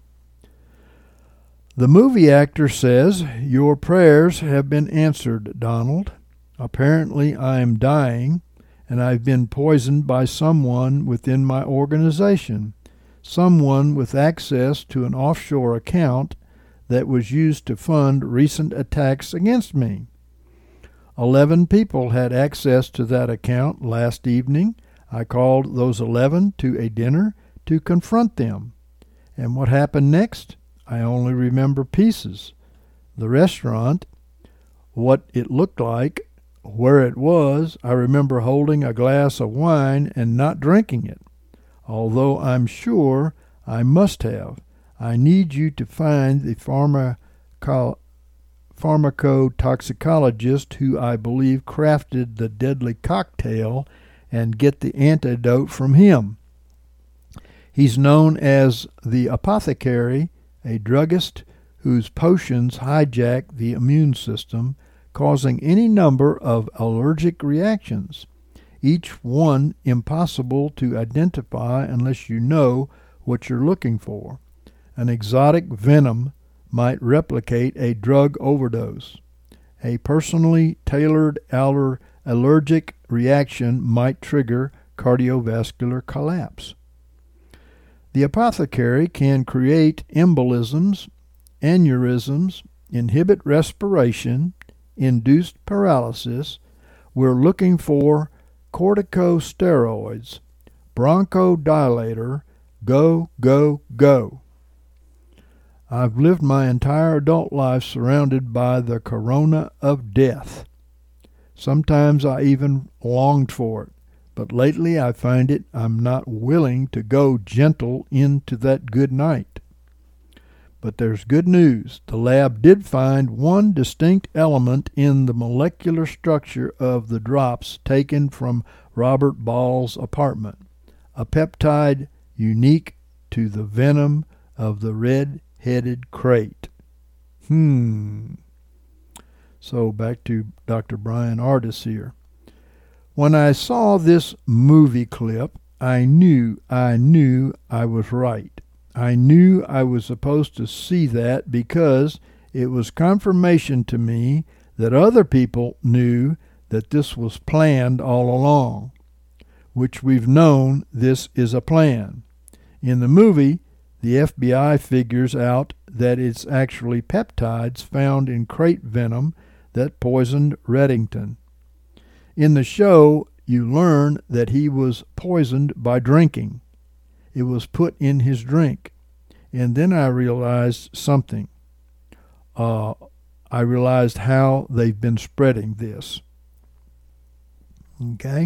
The movie actor says, "Your prayers have been answered, Donald. Apparently I am dying, and I've been poisoned by someone within my organization, someone with access to an offshore account that was used to fund recent attacks against me. 11 people had access to that account last evening. I called those 11 to a dinner to confront them. And what happened next? I only remember pieces. The restaurant, what it looked like, where it was. I remember holding a glass of wine and not drinking it, although I'm sure I must have. I need you to find the pharmacotoxicologist who I believe crafted the deadly cocktail and get the antidote from him. He's known as the apothecary, a druggist whose potions hijack the immune system, causing any number of allergic reactions, each one impossible to identify unless you know what you're looking for. An exotic venom might replicate a drug overdose. A personally tailored allergic reaction might trigger cardiovascular collapse. The apothecary can create embolisms, aneurysms, inhibit respiration, induced paralysis. We're looking for corticosteroids, bronchodilator, go, go, go. I've lived my entire adult life surrounded by the corona of death. Sometimes I even longed for it, but lately I find I'm not willing to go gentle into that good night. But there's good news. The lab did find one distinct element in the molecular structure of the drops taken from Robert Ball's apartment, a peptide unique to the venom of the red-headed crate. So back to Dr. Bryan Ardis here. When I saw this movie clip, I knew I was right. I knew I was supposed to see that because it was confirmation to me that other people knew that this was planned all along, which we've known this is a plan. In the movie, the FBI figures out that it's actually peptides found in crate venom that poisoned Reddington. In the show, you learn that he was poisoned by drinking. It was put in his drink. And then I realized something. I realized how they've been spreading this. Okay?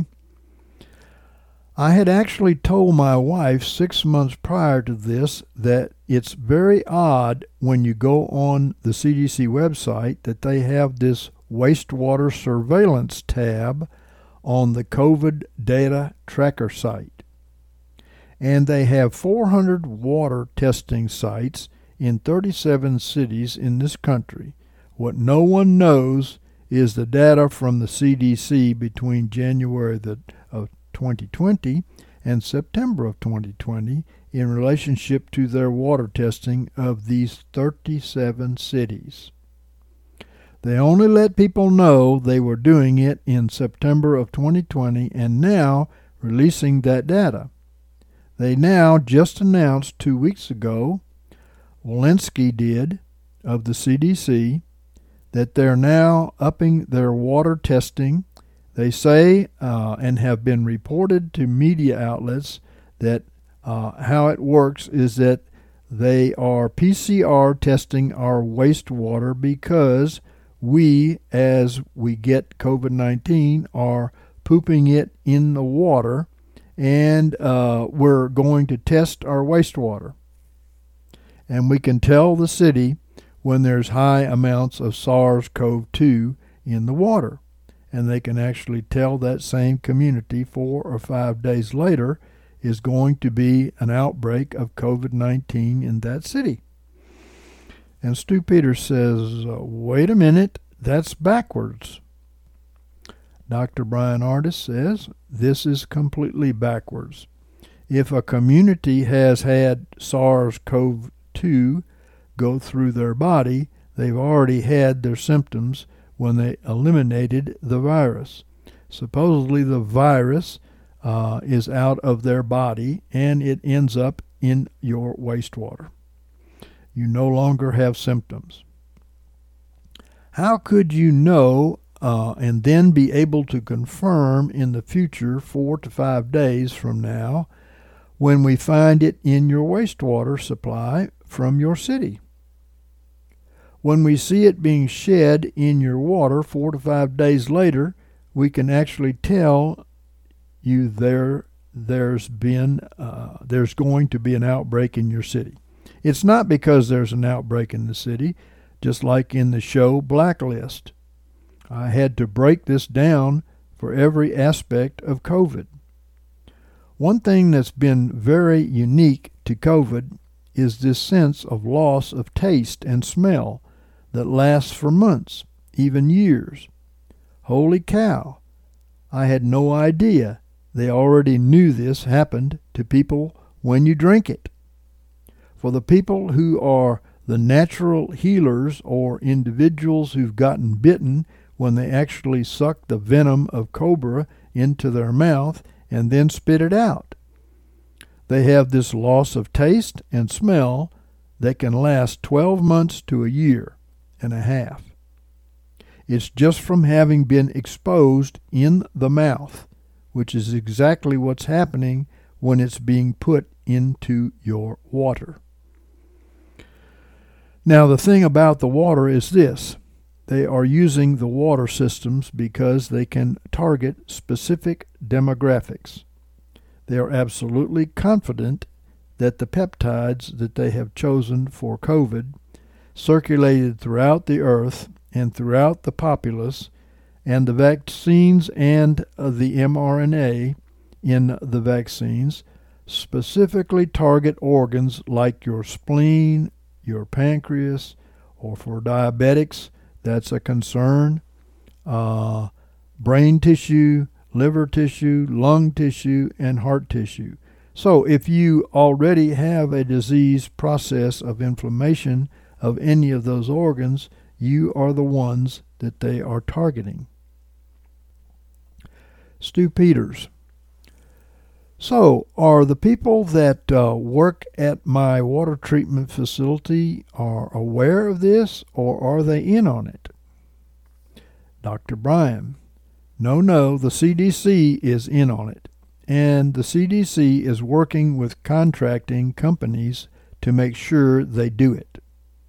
I had actually told my wife 6 months prior to this that it's very odd when you go on the CDC website that they have this wastewater surveillance tab on the COVID data tracker site. And they have 400 water testing sites in 37 cities in this country. What no one knows is the data from the CDC between January of 2020 and September of 2020 in relationship to their water testing of these 37 cities. They only let people know they were doing it in September of 2020 and now releasing that data. They now just announced 2 weeks ago, Walensky did, of the CDC, that they're now upping their water testing. They say, and have been reported to media outlets, that how it works is that they are PCR testing our wastewater because we, as we get COVID-19, are pooping it in the water, and we're going to test our wastewater. And we can tell the city when there's high amounts of SARS-CoV-2 in the water. And they can actually tell that same community 4 or 5 days later is going to be an outbreak of COVID-19 in that city. And Stu Peters says, wait a minute, that's backwards. Dr. Brian Ardis says, this is completely backwards. If a community has had SARS-CoV-2 go through their body, they've already had their symptoms when they eliminated the virus. Supposedly the virus is out of their body and it ends up in your wastewater. You no longer have symptoms. How could you know and then be able to confirm in the future 4 to 5 days from now when we find it in your wastewater supply from your city? When we see it being shed in your water 4 to 5 days later, we can actually tell you there's going to be an outbreak in your city. It's not because there's an outbreak in the city, just like in the show Blacklist. I had to break this down for every aspect of COVID. One thing that's been very unique to COVID is this sense of loss of taste and smell that lasts for months, even years. Holy cow! I had no idea they already knew this happened to people when you drink it. For the people who are the natural healers or individuals who've gotten bitten when they actually suck the venom of cobra into their mouth and then spit it out, they have this loss of taste and smell that can last 12 months to a year and a half. It's just from having been exposed in the mouth, which is exactly what's happening when it's being put into your water. Now, the thing about the water is this. They are using the water systems because they can target specific demographics. They are absolutely confident that the peptides that they have chosen for COVID circulated throughout the earth and throughout the populace, and the vaccines and the mRNA in the vaccines specifically target organs like your spleen, your pancreas, or for diabetics, that's a concern, brain tissue, liver tissue, lung tissue, and heart tissue. So if you already have a disease process of inflammation of any of those organs, you are the ones that they are targeting. Stu Peters. So, are the people that work at my water treatment facility are aware of this, or are they in on it? Dr. Brian. No, the CDC is in on it, and the CDC is working with contracting companies to make sure they do it.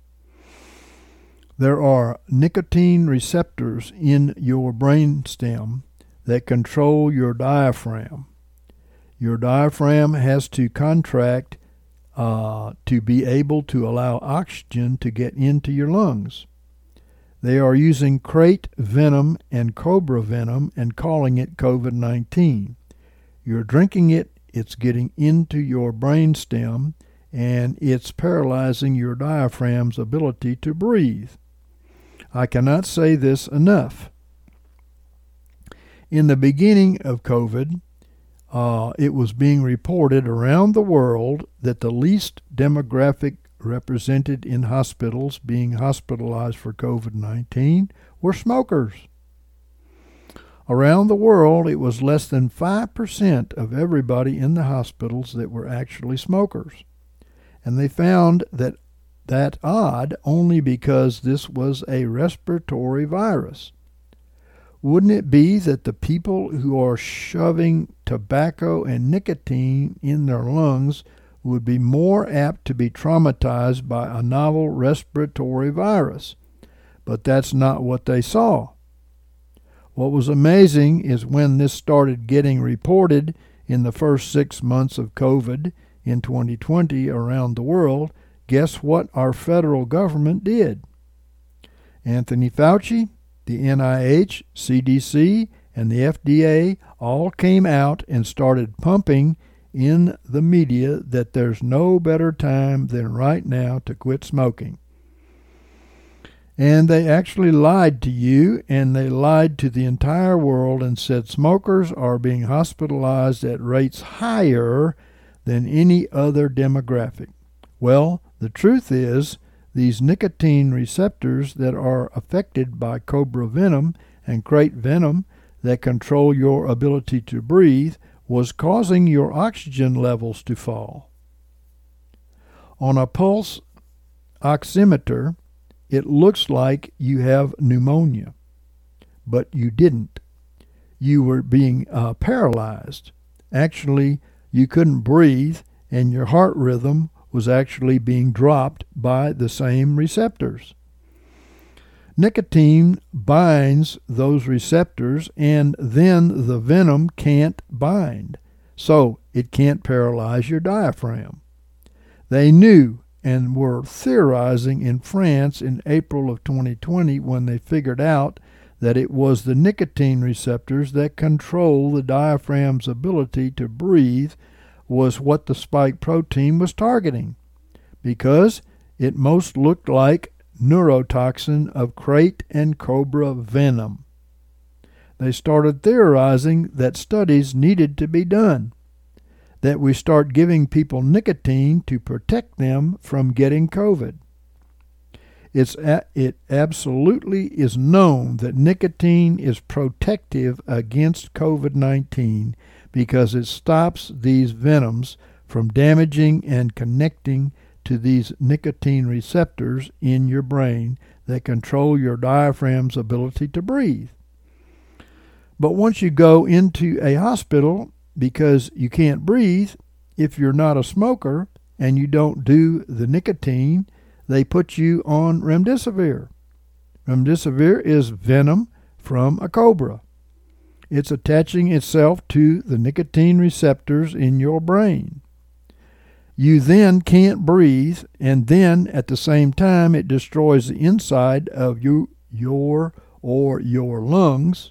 There are nicotine receptors in your brainstem that control your diaphragm. Your diaphragm has to contract to be able to allow oxygen to get into your lungs. They are using crate venom and cobra venom and calling it COVID-19. You're drinking it, it's getting into your brainstem, and it's paralyzing your diaphragm's ability to breathe. I cannot say this enough. In the beginning of COVID, it was being reported around the world that the least demographic represented in hospitals being hospitalized for COVID-19 were smokers. Around the world, it was less than 5% of everybody in the hospitals that were actually smokers. And they found that odd only because this was a respiratory virus. Wouldn't it be that the people who are shoving tobacco and nicotine in their lungs would be more apt to be traumatized by a novel respiratory virus? But that's not what they saw. What was amazing is when this started getting reported in the first 6 months of COVID in 2020 around the world, guess what our federal government did? Anthony Fauci, the NIH, CDC, and the FDA all came out and started pumping in the media that there's no better time than right now to quit smoking. And they actually lied to you, and they lied to the entire world and said smokers are being hospitalized at rates higher than any other demographic. Well, the truth is, these nicotine receptors that are affected by cobra venom and crate venom that control your ability to breathe was causing your oxygen levels to fall. On a pulse oximeter, it looks like you have pneumonia, but you didn't. You were being paralyzed. Actually, you couldn't breathe, and your heart rhythm was actually being dropped by the same receptors. Nicotine binds those receptors, and then the venom can't bind, so it can't paralyze your diaphragm. They knew and were theorizing in France in April of 2020 when they figured out that it was the nicotine receptors that control the diaphragm's ability to breathe was what the spike protein was targeting, because it most looked like neurotoxin of crate and cobra venom. They started theorizing that studies needed to be done, that we start giving people nicotine to protect them from getting COVID. It absolutely is known that nicotine is protective against COVID-19 because it stops these venoms from damaging and connecting to these nicotine receptors in your brain that control your diaphragm's ability to breathe. But once you go into a hospital because you can't breathe, if you're not a smoker and you don't do the nicotine, they put you on remdesivir. Remdesivir is venom from a cobra. It's attaching itself to the nicotine receptors in your brain. You then can't breathe, and then at the same time it destroys the inside of your lungs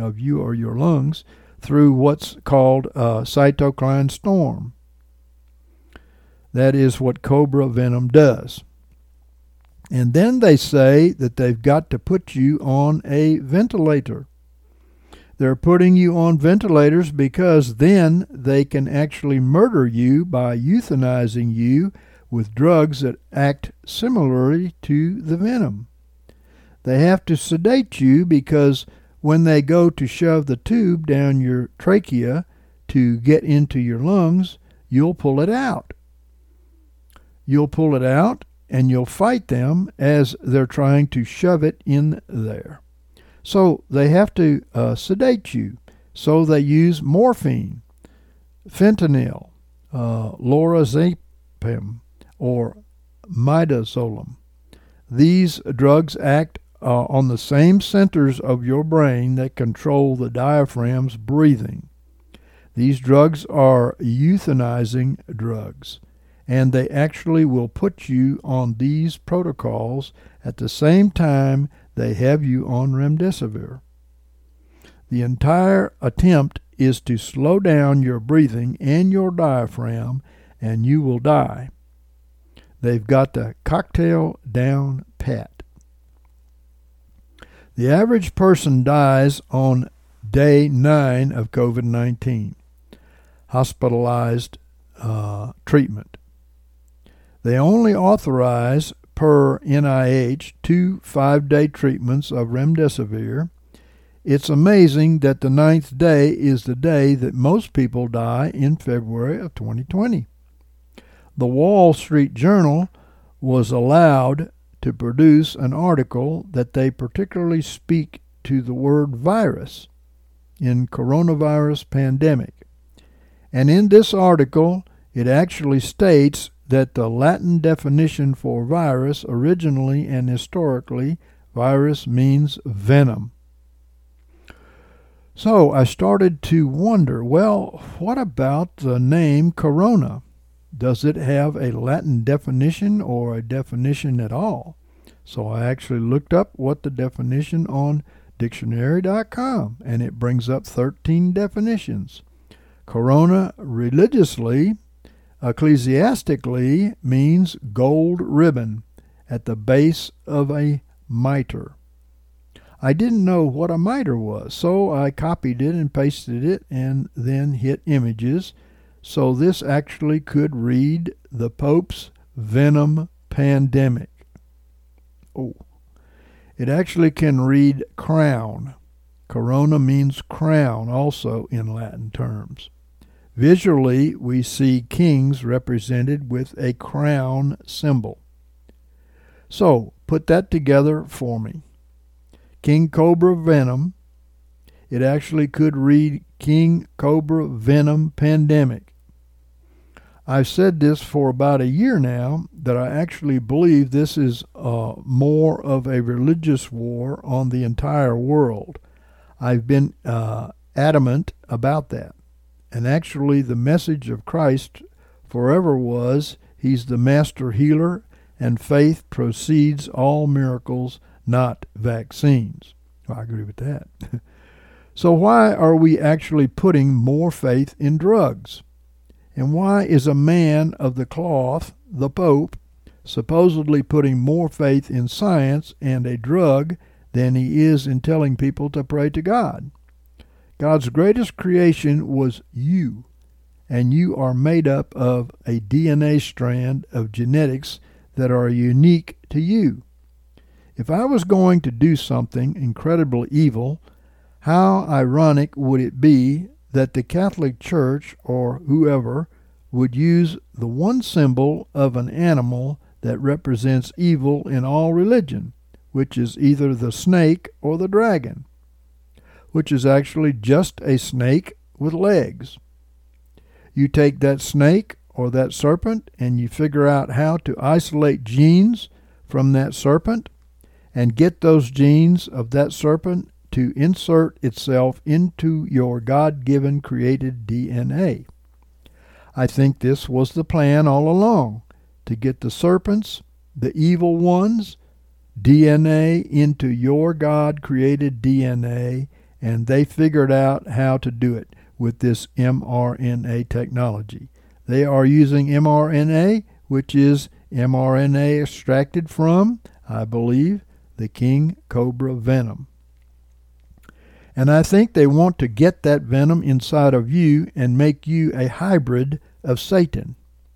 through what's called a cytokine storm. That is what cobra venom does. And then they say that they've got to put you on a ventilator. They're putting you on ventilators because then they can actually murder you by euthanizing you with drugs that act similarly to the venom. They have to sedate you because when they go to shove the tube down your trachea to get into your lungs, you'll pull it out. You'll pull it out and you'll fight them as they're trying to shove it in there. So they have to sedate you. So they use morphine, fentanyl, lorazepam, or midazolam. These drugs act on the same centers of your brain that control the diaphragm's breathing. These drugs are euthanizing drugs, and they actually will put you on these protocols at the same time they have you on remdesivir. The entire attempt is to slow down your breathing and your diaphragm, and you will die. They've got the cocktail down pat. The average person dies on day 9 of COVID-19. hospitalized treatment. They only authorize, per NIH, 2 5-day treatments of remdesivir. It's amazing that the 9th day is the day that most people die in February of 2020. The Wall Street Journal was allowed to produce an article that they particularly speak to the word virus in coronavirus pandemic. And in this article, it actually states that the Latin definition for virus, originally and historically, virus means venom. So I started to wonder, well, what about the name corona? Does it have a Latin definition or a definition at all? So I actually looked up what the definition on dictionary.com, and it brings up 13 definitions. Corona religiously, ecclesiastically, means gold ribbon at the base of a mitre. I didn't know what a mitre was, so I copied it and pasted it and then hit images. So this actually could read the Pope's venom pandemic. Oh, it actually can read crown. Corona means crown also in Latin terms. Visually, we see kings represented with a crown symbol. So, put that together for me. King Cobra venom. It actually could read King Cobra venom pandemic. I've said this for about a year now, that I actually believe this is more of a religious war on the entire world. I've been adamant about that. And actually the message of Christ forever was, He's the master healer, and faith precedes all miracles, not vaccines. Well, I agree with that. So why are we actually putting more faith in drugs? And why is a man of the cloth, the Pope, supposedly putting more faith in science and a drug than he is in telling people to pray to God? God's greatest creation was you, and you are made up of a DNA strand of genetics that are unique to you. If I was going to do something incredibly evil, how ironic would it be that the Catholic Church or whoever would use the one symbol of an animal that represents evil in all religion, which is either the snake or the dragon, which is actually just a snake with legs. You take that snake or that serpent and you figure out how to isolate genes from that serpent and get those genes of that serpent to insert itself into your God-given created DNA. I think this was the plan all along, to get the serpents, the evil ones, DNA into your God-created DNA, and they figured out how to do it with this mRNA technology. They are using mRNA, which is mRNA extracted from, I believe, the king cobra venom. And I think they want to get that venom inside of you and make you a hybrid of Satan.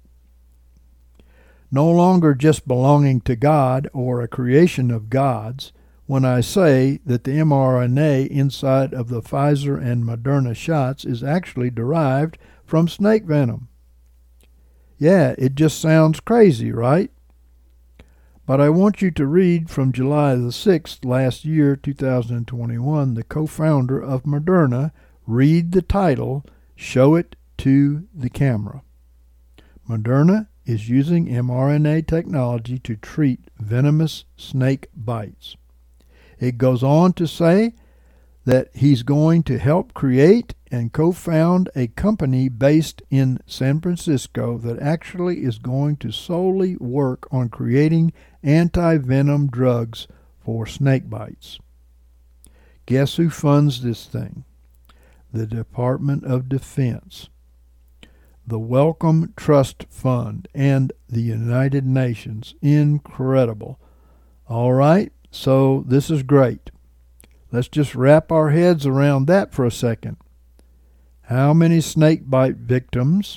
No longer just belonging to God or a creation of God's, when I say that the mRNA inside of the Pfizer and Moderna shots is actually derived from snake venom. Yeah, it just sounds crazy, right? But I want you to read from July the 6th last year, 2021, the co-founder of Moderna, read the title, Show It to the Camera. Moderna is using mRNA technology to treat venomous snake bites. It goes on to say that he's going to help create and co-found a company based in San Francisco that actually is going to solely work on creating anti-venom drugs for snake bites. Guess who funds this thing? The Department of Defense, the Wellcome Trust Fund, and the United Nations. Incredible. All right, so this is great. Let's just wrap our heads around that for a second. How many snake bite victims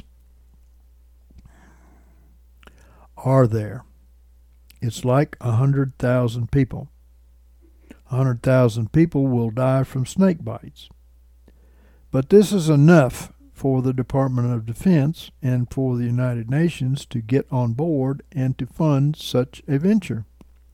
are there? It's like 100,000 people. 100,000 people will die from snake bites. But this is enough for the Department of Defense and for the United Nations to get on board and to fund such a venture.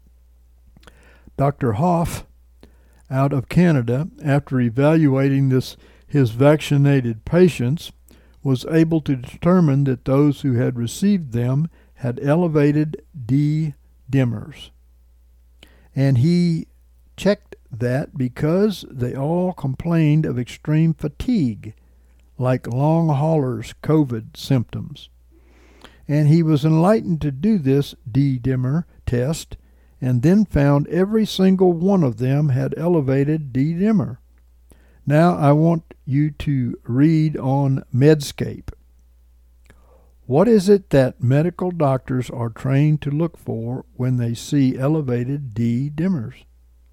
Dr. Hoff, out of Canada, after evaluating his vaccinated patients, was able to determine that those who had received them had elevated D-dimers. And he checked that because they all complained of extreme fatigue, like long haulers' COVID symptoms. And he was enlightened to do this D-dimer test, and then found every single one of them had elevated D-dimer. Now I want you to read on Medscape. What is it that medical doctors are trained to look for when they see elevated D-dimers?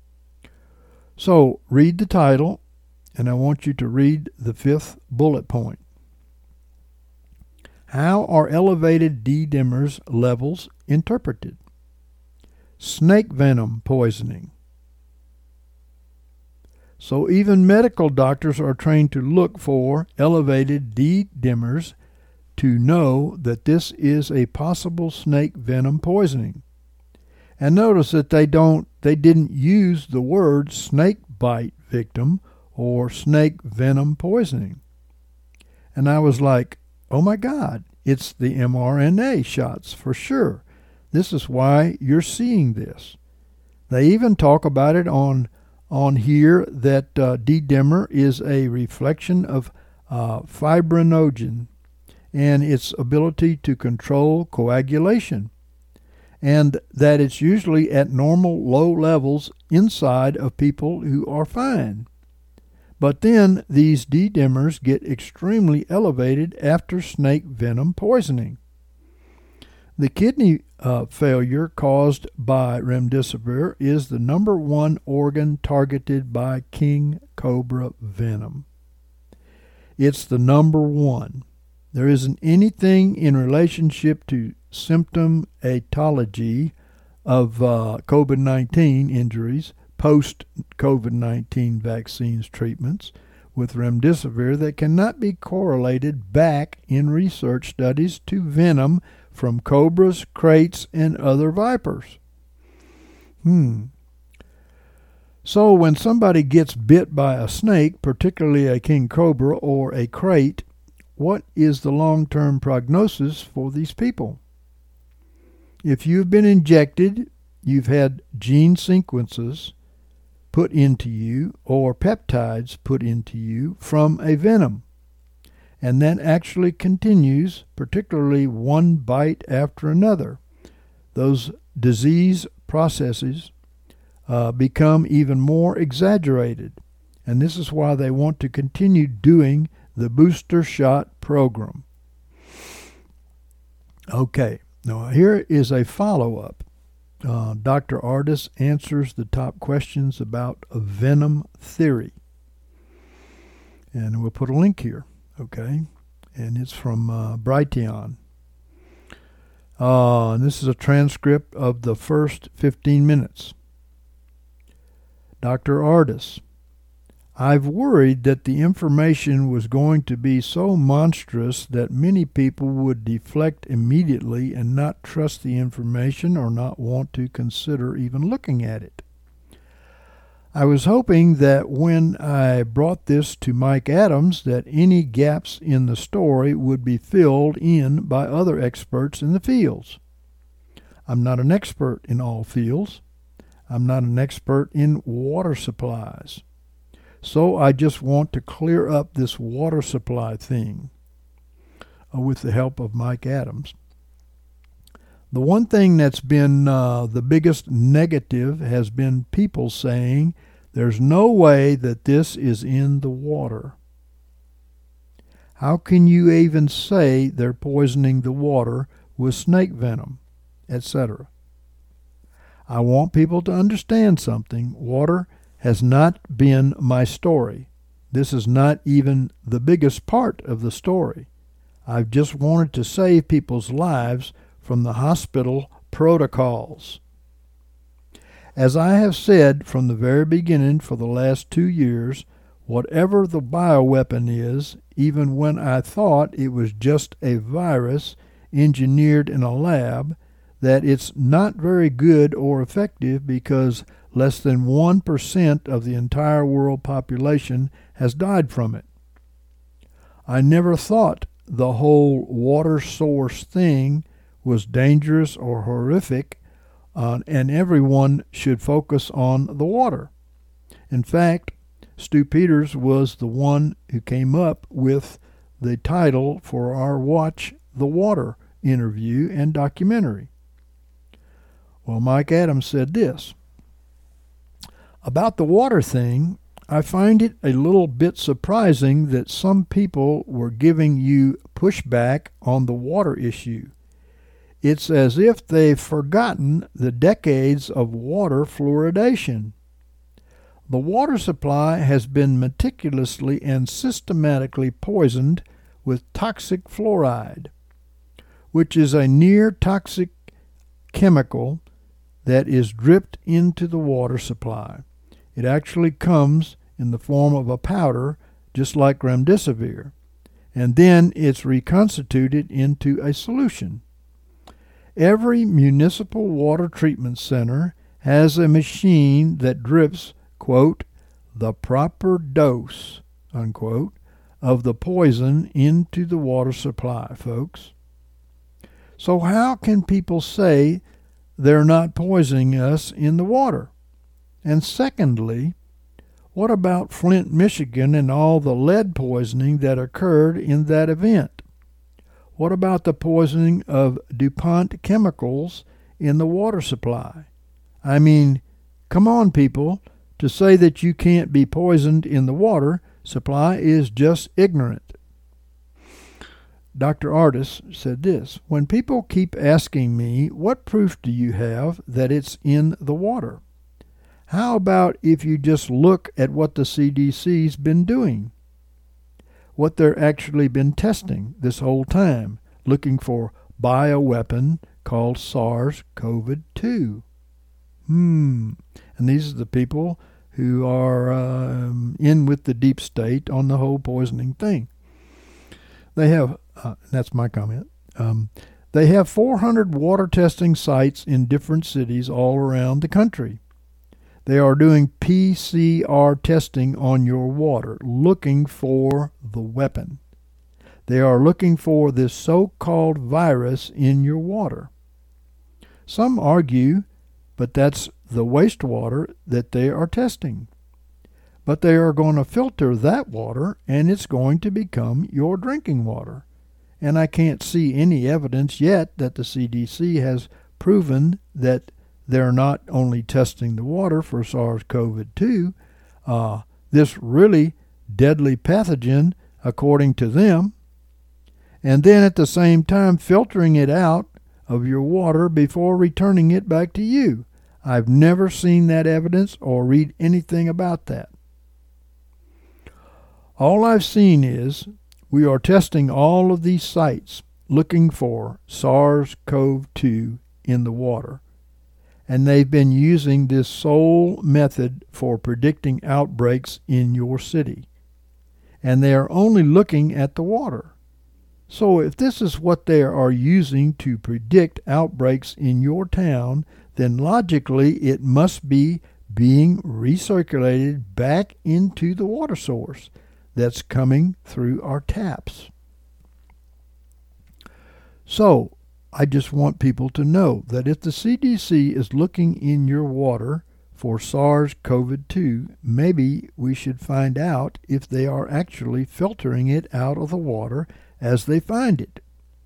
So read the title, and I want you to read the 5th bullet point. How are elevated D-dimers levels interpreted? Snake venom poisoning. So even medical doctors are trained to look for elevated D-dimers to know that this is a possible snake venom poisoning. And notice that they didn't use the word snake bite victim or snake venom poisoning. And I was like, oh my God, it's the mRNA shots for sure. This is why you're seeing this. They even talk about it on here that D-dimer is a reflection of fibrinogen and its ability to control coagulation, and that it's usually at normal low levels inside of people who are fine. But then these D-dimers get extremely elevated after snake venom poisoning. The kidney failure caused by remdesivir is the #1 organ targeted by king cobra venom. It's the #1. There isn't anything in relationship to symptom etiology of COVID-19 injuries, post-COVID-19 vaccines treatments with remdesivir that cannot be correlated back in research studies to venom from cobras, kraits, and other vipers. So when somebody gets bit by a snake, particularly a king cobra or a krait, what is the long-term prognosis for these people? If you've been injected, you've had gene sequences put into you or peptides put into you from a venom. And that actually continues, particularly one bite after another. Those disease processes become even more exaggerated. And this is why they want to continue doing the booster shot program. Okay, now here is a follow-up. Dr. Ardis answers the top questions about a venom theory. And we'll put a link here. Okay, and it's from Brighteon. And this is a transcript of the first 15 minutes. Dr. Ardis, I've worried that the information was going to be so monstrous that many people would deflect immediately and not trust the information or not want to consider even looking at it. I was hoping that when I brought this to Mike Adams that any gaps in the story would be filled in by other experts in the fields. I'm not an expert in all fields. I'm not an expert in water supplies. So I just want to clear up this water supply thing with the help of Mike Adams. The one thing that's been the biggest negative has been people saying there's no way that this is in the water. How can you even say they're poisoning the water with snake venom, etc.? I want people to understand something. Water has not been my story. this is not even the biggest part of the story. I've just wanted to save people's lives from the hospital protocols. As I have said from the very beginning for the last 2 years, whatever the bioweapon is, even when I thought it was just a virus engineered in a lab, that it's not very good or effective because less than 1% of the entire world population has died from it. I never thought the whole water source thing was dangerous or horrific, and everyone should focus on the water. In fact, Stu Peters was the one who came up with the title for our Watch the Water interview and documentary. Well, Mike Adams said this: about the water thing, I find it a little bit surprising that some people were giving you pushback on the water issue. It's as if they've forgotten the decades of water fluoridation. The water supply has been meticulously and systematically poisoned with toxic fluoride, which is a near-toxic chemical that is dripped into the water supply. It actually comes in the form of a powder, just like remdesivir, and then it's reconstituted into a solution. Every municipal water treatment center has a machine that drips, quote, the proper dose, unquote, of the poison into the water supply, folks. So how can people say they're not poisoning us in the water? And secondly, what about Flint, Michigan, and all the lead poisoning that occurred in that event? What about the poisoning of DuPont chemicals in the water supply? I mean, come on, people. To say that you can't be poisoned in the water supply is just ignorant. Dr. Ardis said this: when people keep asking me, what proof do you have that it's in the water? How about if you just look at what the CDC's been doing? What they're actually been testing this whole time, looking for bioweapon called SARS-CoV-2. And these are the people who are in with the deep state on the whole poisoning thing. They have, that's my comment, they have 400 water testing sites in different cities all around the country. They are doing PCR testing on your water, looking for the weapon. They are looking for this so-called virus in your water. Some argue, but that's the wastewater that they are testing. But they are going to filter that water, and it's going to become your drinking water. And I can't see any evidence yet that the CDC has proven that they're not only testing the water for SARS-CoV-2, this really deadly pathogen, according to them, and then at the same time filtering it out of your water before returning it back to you. I've never seen that evidence or read anything about that. All I've seen is we are testing all of these sites looking for SARS-CoV-2 in the water. And they've been using this sole method for predicting outbreaks in your city. And they are only looking at the water. So if this is what they are using to predict outbreaks in your town, then logically it must be being recirculated back into the water source that's coming through our taps. So I just want people to know that if the CDC is looking in your water for SARS-CoV-2, maybe we should find out if they are actually filtering it out of the water as they find it.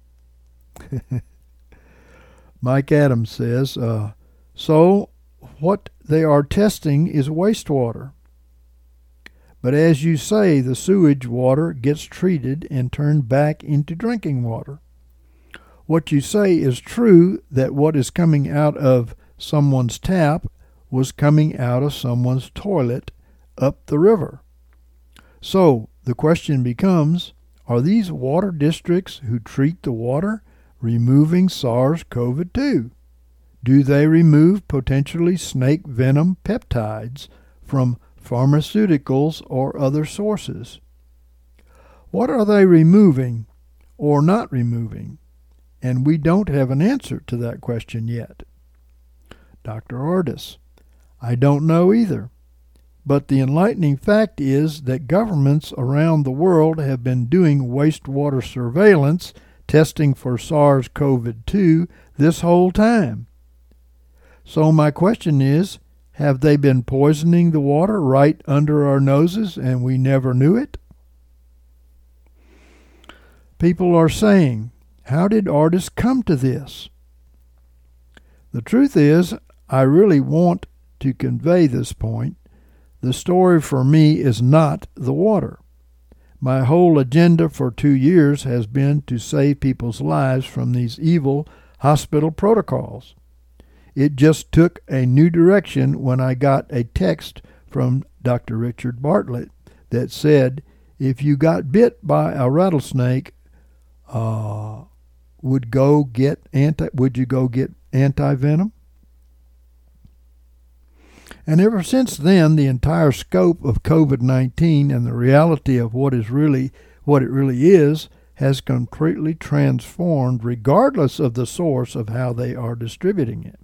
Mike Adams says, so what they are testing is wastewater. But as you say, the sewage water gets treated and turned back into drinking water. What you say is true, that what is coming out of someone's tap was coming out of someone's toilet up the river. So the question becomes, are these water districts who treat the water removing SARS-CoV-2? Do they remove potentially snake venom peptides from pharmaceuticals or other sources? What are they removing or not removing? And we don't have an answer to that question yet. Dr. Ardis: I don't know either. But the enlightening fact is that governments around the world have been doing wastewater surveillance, testing for SARS-CoV-2 this whole time. So my question is, have they been poisoning the water right under our noses and we never knew it? People are saying, how did Ardis come to this? The truth is, I really want to convey this point. The story for me is not the water. My whole agenda for 2 years has been to save people's lives from these evil hospital protocols. It just took a new direction when I got a text from Dr. Richard Bartlett that said, if you got bit by a rattlesnake, would you go get anti-venom? And ever since then, the entire scope of COVID-19 and the reality of what it really is has completely transformed, regardless of the source of how they are distributing it.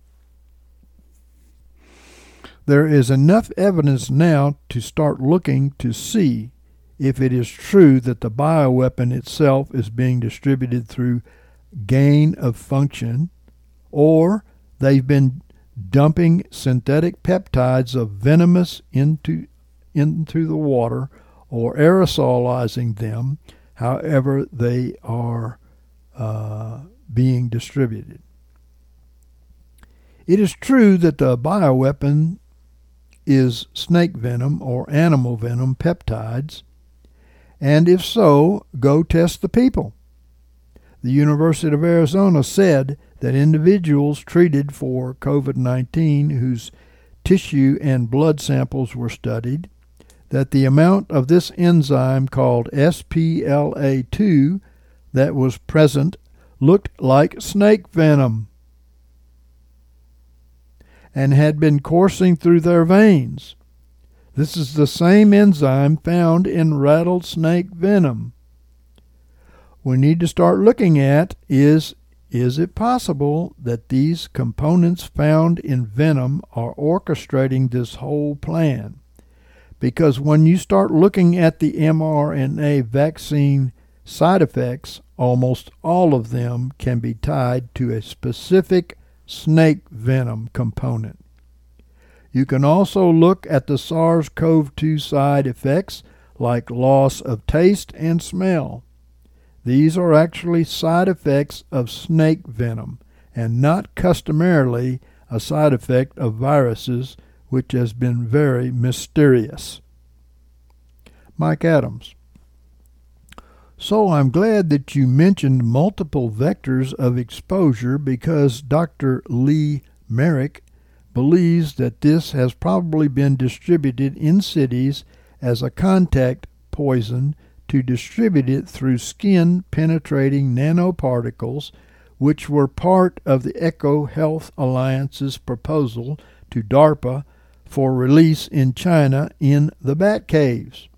There is enough evidence now to start looking to see if it is true that the bioweapon itself is being distributed through gain of function, or they've been dumping synthetic peptides of venomous into the water, or aerosolizing them, however they are being distributed. It is true that the bioweapon is snake venom or animal venom peptides, and if so, go test the people. The University of Arizona said that individuals treated for COVID-19 whose tissue and blood samples were studied, that the amount of this enzyme called SPLA2 that was present looked like snake venom and had been coursing through their veins. This is the same enzyme found in rattlesnake venom. We need to start looking at is it possible that these components found in venom are orchestrating this whole plan? Because when you start looking at the mRNA vaccine side effects, almost all of them can be tied to a specific snake venom component. You can also look at the SARS-CoV-2 side effects like loss of taste and smell. These are actually side effects of snake venom and not customarily a side effect of viruses, which has been very mysterious. Mike Adams: So I'm glad that you mentioned multiple vectors of exposure, because Dr. Lee Merrick believes that this has probably been distributed in cities as a contact poison to distribute it through skin-penetrating nanoparticles, which were part of the EcoHealth Alliance's proposal to DARPA for release in China in the bat caves.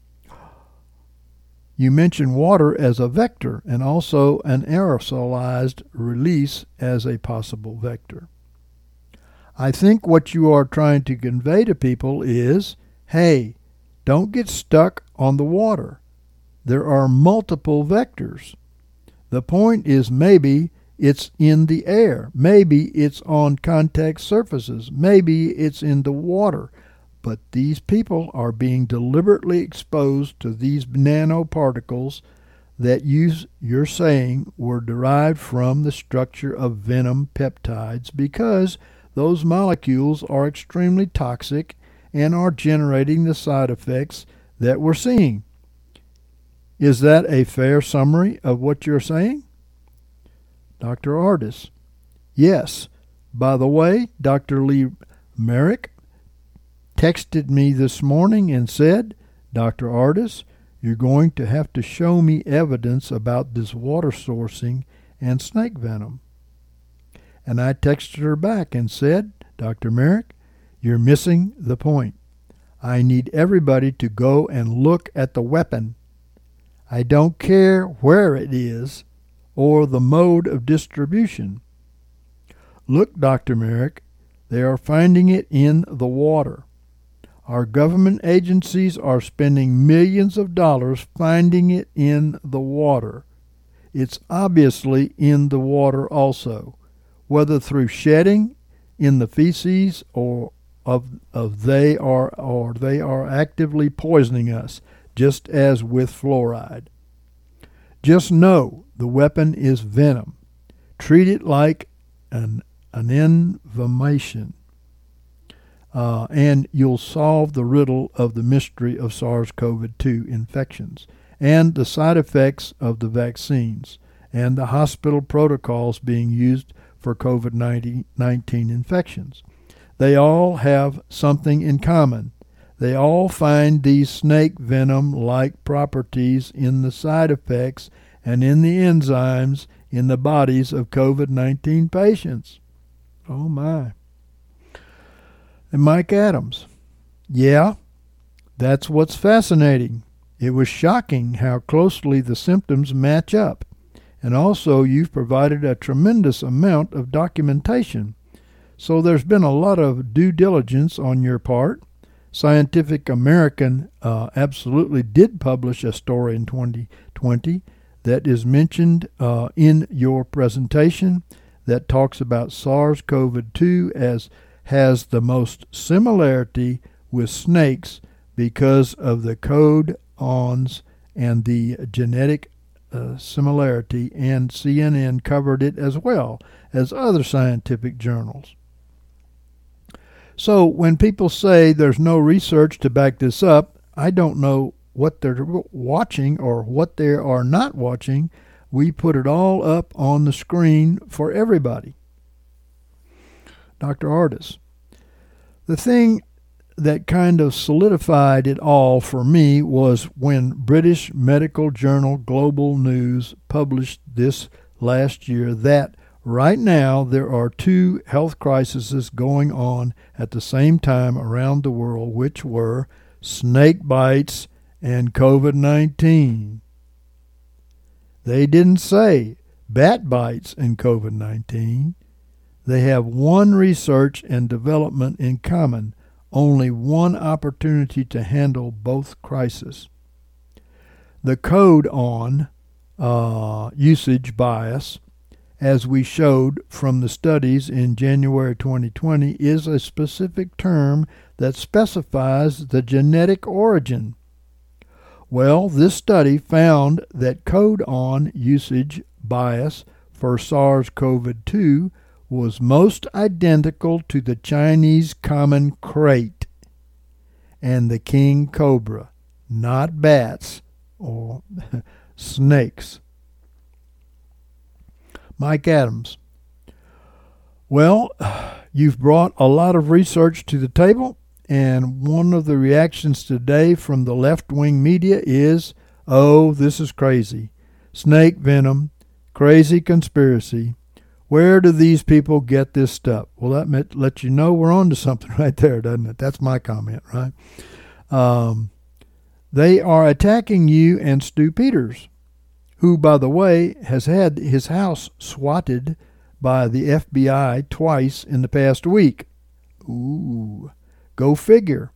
You mentioned water as a vector and also an aerosolized release as a possible vector. I think what you are trying to convey to people is, hey, don't get stuck on the water. There are multiple vectors. The point is, maybe it's in the air. Maybe it's on contact surfaces. Maybe it's in the water. But these people are being deliberately exposed to these nanoparticles that you're saying were derived from the structure of venom peptides, because those molecules are extremely toxic and are generating the side effects that we're seeing. Is that a fair summary of what you're saying? Dr. Ardis: Yes. By the way, Dr. Lee Merrick texted me this morning and said Dr. Artis, you're going to have to show me evidence about this water sourcing and snake venom. And I texted her back and said, Dr. Merrick, you're missing the point. I need everybody to go and look at the weapon. I don't care where it is or the mode of distribution. Look, Dr. Merrick, they are finding it in the water. Our government agencies are spending millions of dollars finding it in the water. It's obviously in the water also, whether through shedding in the feces or they are actively poisoning us, just as with fluoride. Just know the weapon is venom. Treat it like an inflammation. And you'll solve the riddle of the mystery of SARS-CoV-2 infections and the side effects of the vaccines and the hospital protocols being used for COVID-19 infections. They all have something in common. They all find these snake venom-like properties in the side effects and in the enzymes in the bodies of COVID-19 patients. Oh my. And Mike Adams. Yeah, that's what's fascinating. It was shocking how closely the symptoms match up. And also, you've provided a tremendous amount of documentation. So there's been a lot of due diligence on your part. Scientific American absolutely did publish a story in 2020 that is mentioned in your presentation that talks about SARS-CoV-2 as has the most similarity with snakes because of the codons and the genetic similarity, and CNN covered it as well as other scientific journals. So when people say there's no research to back this up, I don't know what they're watching or what they are not watching. We put it all up on the screen for everybody. Dr. Artis, the thing that kind of solidified it all for me was when British medical journal Global News published this last year that right now there are two health crises going on at the same time around the world, which were snake bites and COVID-19. They didn't say bat bites and COVID-19. They have one research and development in common, only one opportunity to handle both crises. The codon usage bias, as we showed from the studies in January 2020, is a specific term that specifies the genetic origin. Well, this study found that codon usage bias for SARS-CoV-2 was most identical to the Chinese common krait and the king cobra, not bats or snakes. Mike Adams. Well, you've brought a lot of research to the table, and one of the reactions today from the left-wing media is, oh, this is crazy. Snake venom, crazy conspiracy. Where do these people get this stuff? Well, that lets you know we're on to something right there, doesn't it? That's my comment, right? They are attacking you and Stu Peters, who, by the way, has had his house swatted by the FBI twice in the past week. Ooh, go figure.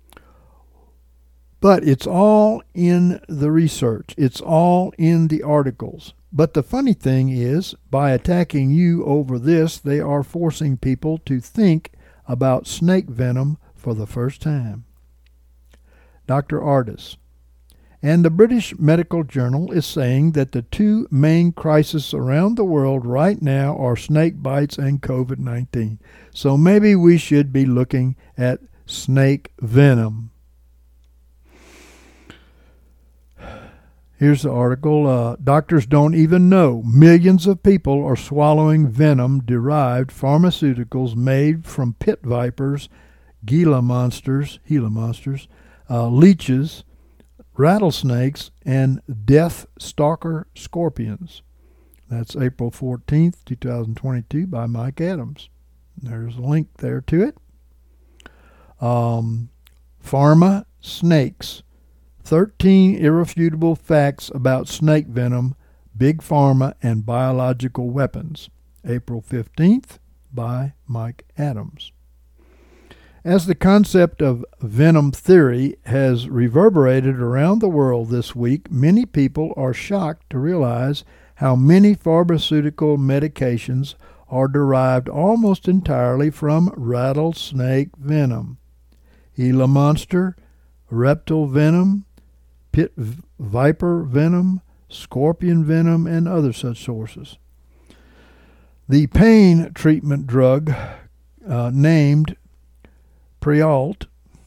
But it's all in the research. It's all in the articles. But the funny thing is, by attacking you over this, they are forcing people to think about snake venom for the first time. Dr. Artis. And the British Medical Journal is saying that the two main crises around the world right now are snake bites and COVID-19. So maybe we should be looking at snake venom. Here's the article. Doctors don't even know millions of people are swallowing venom-derived pharmaceuticals made from pit vipers, Gila monsters, leeches, rattlesnakes and death stalker scorpions. That's April 14th, 2022 by Mike Adams. There's a link there to it. Pharma snakes. 13 irrefutable facts about snake venom, big pharma, and biological weapons. April 15th by Mike Adams. As the concept of venom theory has reverberated around the world this week, many people are shocked to realize how many pharmaceutical medications are derived almost entirely from rattlesnake venom. Gila monster, reptile venom, pit viper venom, scorpion venom, and other such sources. The pain treatment drug named Prialt,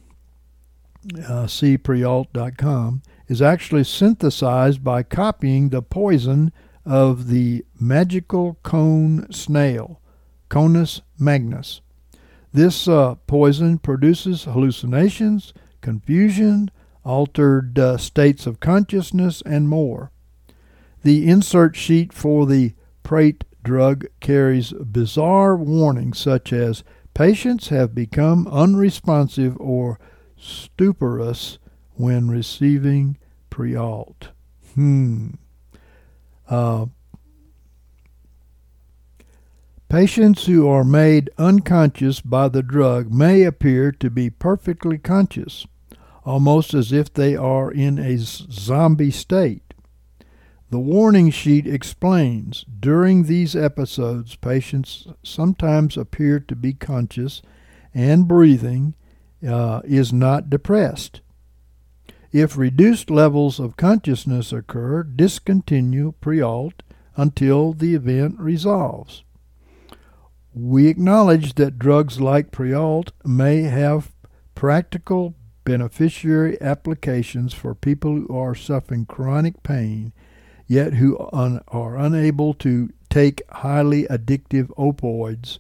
see Prialt.com, is actually synthesized by copying the poison of the magical cone snail, Conus magnus. This poison produces hallucinations, confusion, altered states of consciousness, and more. The insert sheet for the Prialt drug carries bizarre warnings such as patients have become unresponsive or stuporous when receiving Prialt. Patients who are made unconscious by the drug may appear to be perfectly conscious, almost as if they are in a zombie state. The warning sheet explains, during these episodes, patients sometimes appear to be conscious and breathing is not depressed. If reduced levels of consciousness occur, discontinue Prialt until the event resolves. We acknowledge that drugs like Prialt may have practical beneficiary applications for people who are suffering chronic pain, yet who are unable to take highly addictive opioids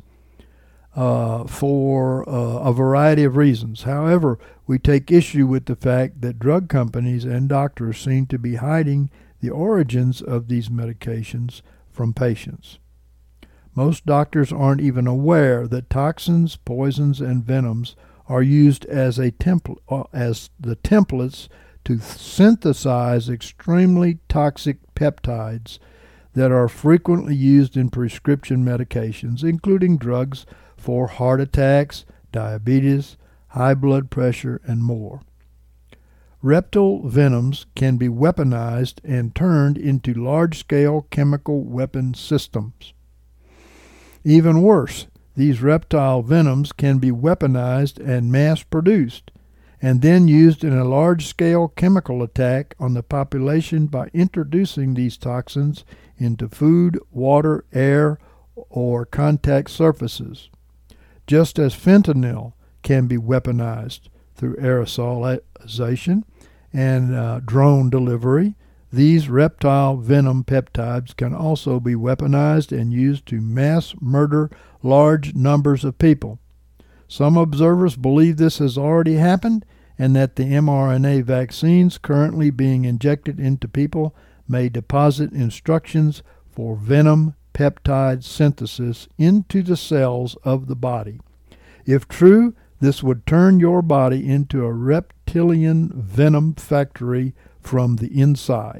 for a variety of reasons. However, we take issue with the fact that drug companies and doctors seem to be hiding the origins of these medications from patients. Most doctors aren't even aware that toxins, poisons, and venoms are used as the templates to synthesize extremely toxic peptides that are frequently used in prescription medications, including drugs for heart attacks, diabetes, high blood pressure, and more. Reptile venoms can be weaponized and turned into large-scale chemical weapon systems. Even worse, these reptile venoms can be weaponized and mass-produced, and then used in a large-scale chemical attack on the population by introducing these toxins into food, water, air, or contact surfaces. Just as fentanyl can be weaponized through aerosolization and drone delivery, these reptile venom peptides can also be weaponized and used to mass murder large numbers of people. Some observers believe this has already happened and that the mRNA vaccines currently being injected into people may deposit instructions for venom peptide synthesis into the cells of the body. If true, this would turn your body into a reptilian venom factory from the inside.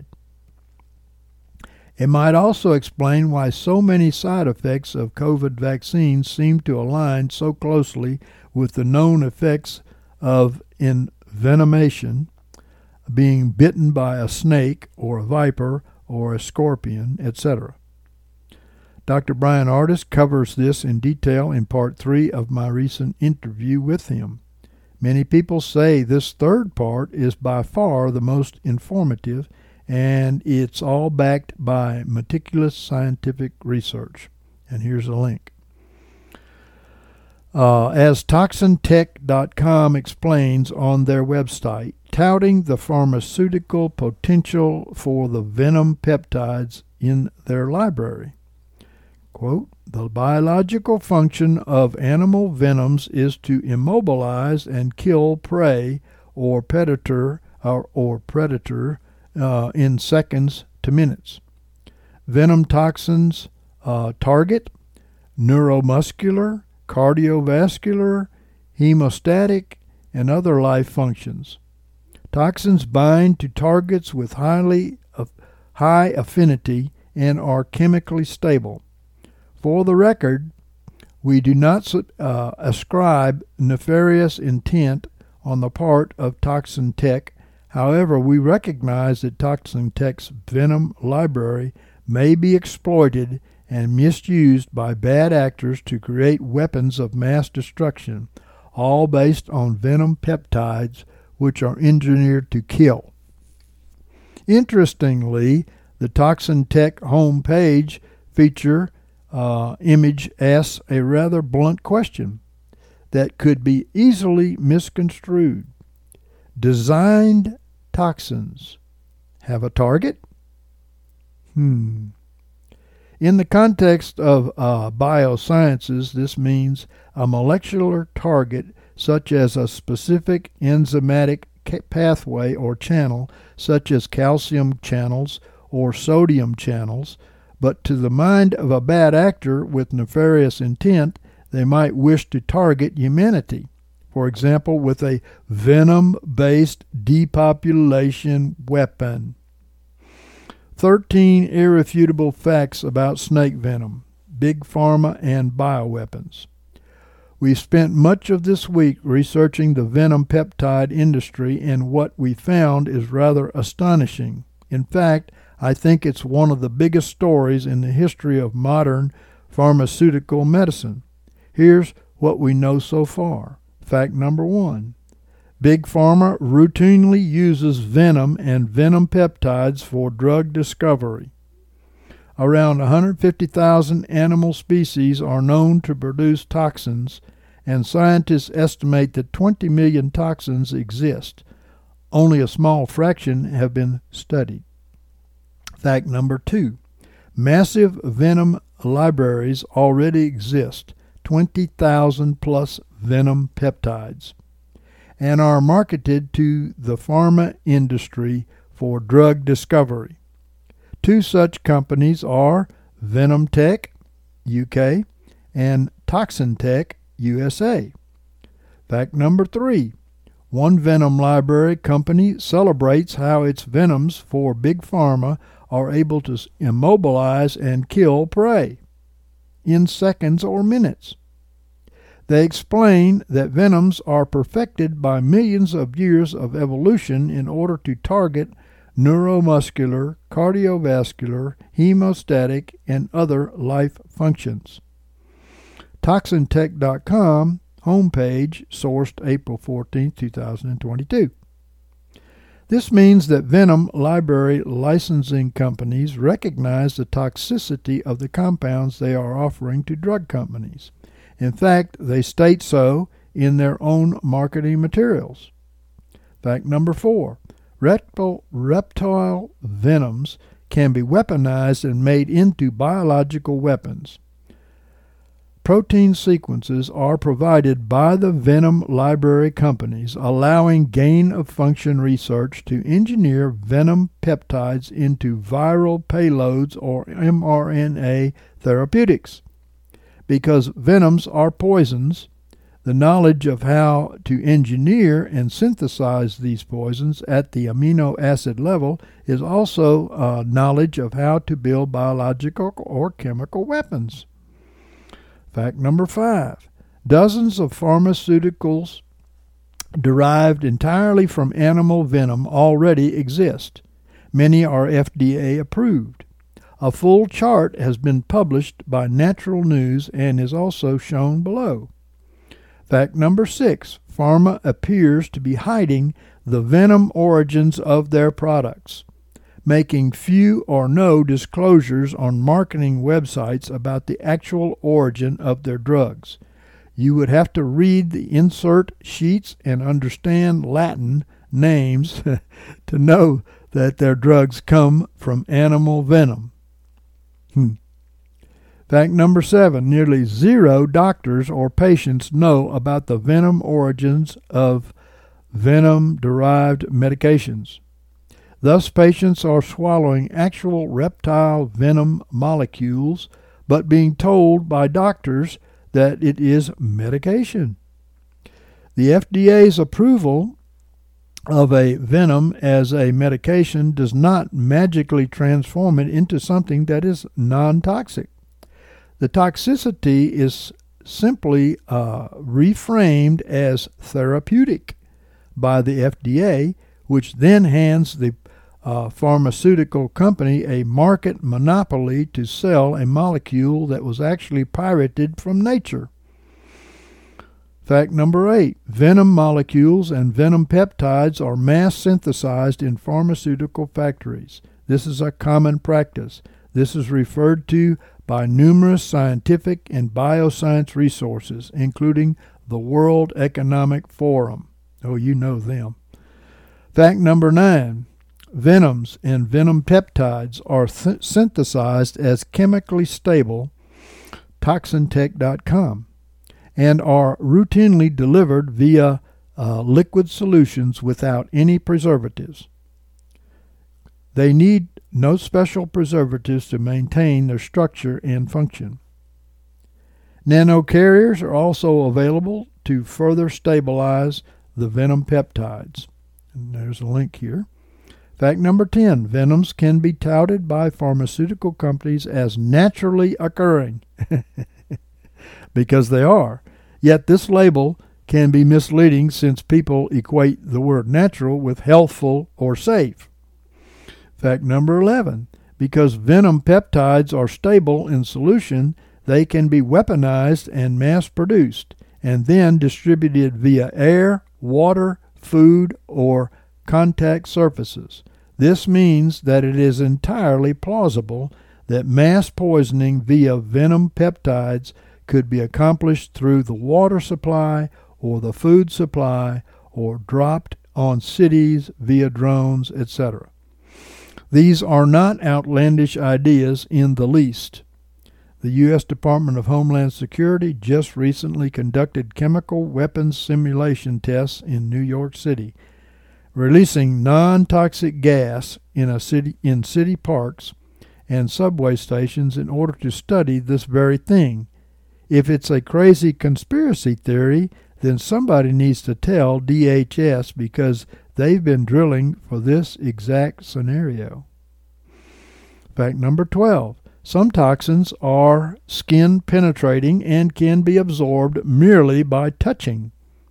It might also explain why so many side effects of COVID vaccines seem to align so closely with the known effects of envenomation, being bitten by a snake or a viper or a scorpion, etc. Dr. Bryan Ardis covers this in detail in part 3 of my recent interview with him. Many people say this third part is by far the most informative, and it's all backed by meticulous scientific research. And here's a link. As ToxinTech.com explains on their website, touting the pharmaceutical potential for the venom peptides in their library. Quote, the biological function of animal venoms is to immobilize and kill prey or predator or predator in seconds to minutes. Venom toxins target neuromuscular, cardiovascular, hemostatic, and other life functions. Toxins bind to targets with high affinity and are chemically stable. For the record, we do not ascribe nefarious intent on the part of Toxin Tech. However, we recognize that Toxin Tech's venom library may be exploited and misused by bad actors to create weapons of mass destruction, all based on venom peptides which are engineered to kill. Interestingly, the Toxin Tech homepage feature image asks a rather blunt question that could be easily misconstrued. Designed toxins have a target? In the context of biosciences, this means a molecular target such as a specific enzymatic pathway or channel, such as calcium channels or sodium channels, but to the mind of a bad actor with nefarious intent, they might wish to target humanity, for example, with a venom-based depopulation weapon. 13 irrefutable facts about snake venom, big pharma, and bioweapons. We spent much of this week researching the venom peptide industry, and what we found is rather astonishing. In fact, I think it's one of the biggest stories in the history of modern pharmaceutical medicine. Here's what we know so far. Fact number 1. Big Pharma routinely uses venom and venom peptides for drug discovery. Around 150,000 animal species are known to produce toxins, and scientists estimate that 20 million toxins exist. Only a small fraction have been studied. Fact number 2. Massive venom libraries already exist, 20,000 plus venom peptides, and are marketed to the pharma industry for drug discovery. 2 such companies are Venom Tech, UK, and Toxin Tech, USA. Fact number 3. One venom library company celebrates how its venoms for Big Pharma are able to immobilize and kill prey in seconds or minutes. They explain that venoms are perfected by millions of years of evolution in order to target neuromuscular, cardiovascular, hemostatic, and other life functions. ToxinTech.com homepage, sourced April 14, 2022. This means that venom library licensing companies recognize the toxicity of the compounds they are offering to drug companies. In fact, they state so in their own marketing materials. Fact number 4. Reptile venoms can be weaponized and made into biological weapons. Protein sequences are provided by the venom library companies, allowing gain-of-function research to engineer venom peptides into viral payloads or mRNA therapeutics. Because venoms are poisons, the knowledge of how to engineer and synthesize these poisons at the amino acid level is also knowledge of how to build biological or chemical weapons. Fact number 5. Dozens of pharmaceuticals derived entirely from animal venom already exist. Many are FDA approved. A full chart has been published by Natural News and is also shown below. Fact number 6. Pharma appears to be hiding the venom origins of their products, making few or no disclosures on marketing websites about the actual origin of their drugs. You would have to read the insert sheets and understand Latin names to know that their drugs come from animal venom. Fact number 7. Nearly 0 doctors or patients know about the venom origins of venom-derived medications. Thus, patients are swallowing actual reptile venom molecules, but being told by doctors that it is medication. The FDA's approval of a venom as a medication does not magically transform it into something that is non-toxic. The toxicity is simply reframed as therapeutic by the FDA, which then hands the pharmaceutical company a market monopoly to sell a molecule that was actually pirated from nature. Fact number 8, venom molecules and venom peptides are mass synthesized in pharmaceutical factories. This is a common practice. This is referred to by numerous scientific and bioscience resources, including the World Economic Forum. Oh, you know them. Fact number 9, venoms and venom peptides are synthesized as chemically stable, toxintech.com, and are routinely delivered via liquid solutions without any preservatives. They need no special preservatives to maintain their structure and function. Nanocarriers are also available to further stabilize the venom peptides. And there's a link here. Fact number 10, venoms can be touted by pharmaceutical companies as naturally occurring, because they are. Yet this label can be misleading since people equate the word natural with healthful or safe. Fact number 11, because venom peptides are stable in solution, they can be weaponized and mass-produced, and then distributed via air, water, food, or contact surfaces. This means that it is entirely plausible that mass poisoning via venom peptides could be accomplished through the water supply or the food supply or dropped on cities via drones, etc. These are not outlandish ideas in the least. The U.S. Department of Homeland Security just recently conducted chemical weapons simulation tests in New York City, releasing non-toxic gas in city parks and subway stations in order to study this very thing. If it's a crazy conspiracy theory, then somebody needs to tell DHS, because they've been drilling for this exact scenario. Fact number 12. Some toxins are skin penetrating and can be absorbed merely by touching.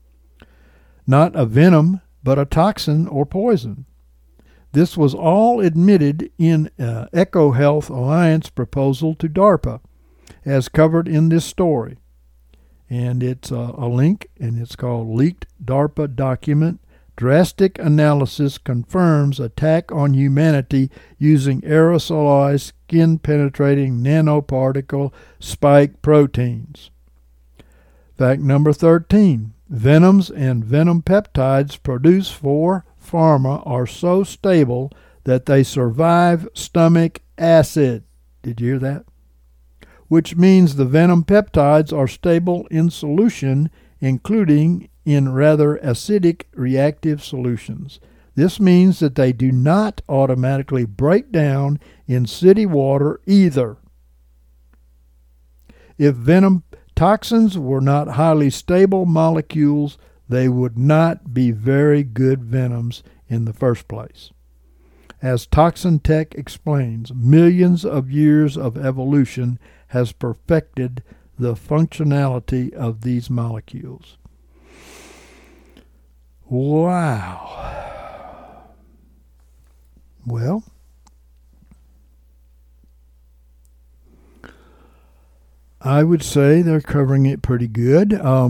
Not a venom, but a toxin or poison. This was all admitted in EcoHealth Alliance proposal to DARPA, as covered in this story. And it's a link, and it's called Leaked DARPA Document. Drastic analysis confirms attack on humanity using aerosolized skin-penetrating nanoparticle spike proteins. Fact number 13. Venoms and venom peptides produced for pharma are so stable that they survive stomach acid. Did you hear that? Which means the venom peptides are stable in solution, including in rather acidic reactive solutions. This means that they do not automatically break down in city water either. If venom toxins were not highly stable molecules, they would not be very good venoms in the first place. As Toxintech explains, millions of years of evolution has perfected the functionality of these molecules. Wow. Well, I would say they're covering it pretty good.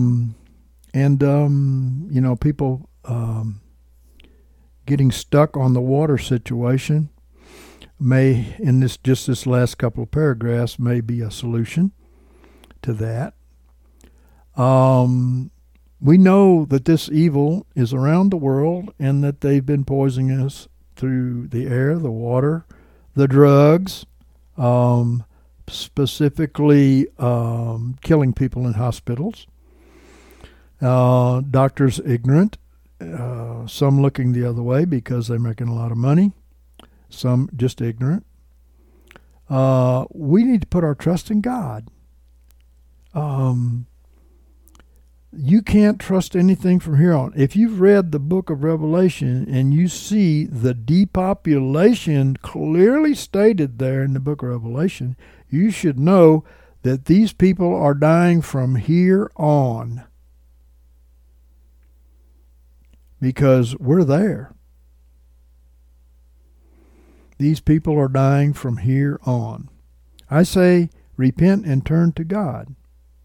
People getting stuck on the water situation may, in this last couple of paragraphs, may be a solution to that. We know that this evil is around the world and that they've been poisoning us through the air, the water, the drugs, specifically killing people in hospitals. Doctors ignorant some looking the other way because they're making a lot of money, some just ignorant. We need to put our trust in God. You can't trust anything from here on. If you've read the book of Revelation and you see the depopulation clearly stated there in the book of Revelation, you should know that these people are dying from here on, because we're there. These people are dying from here on. I say, repent and turn to God.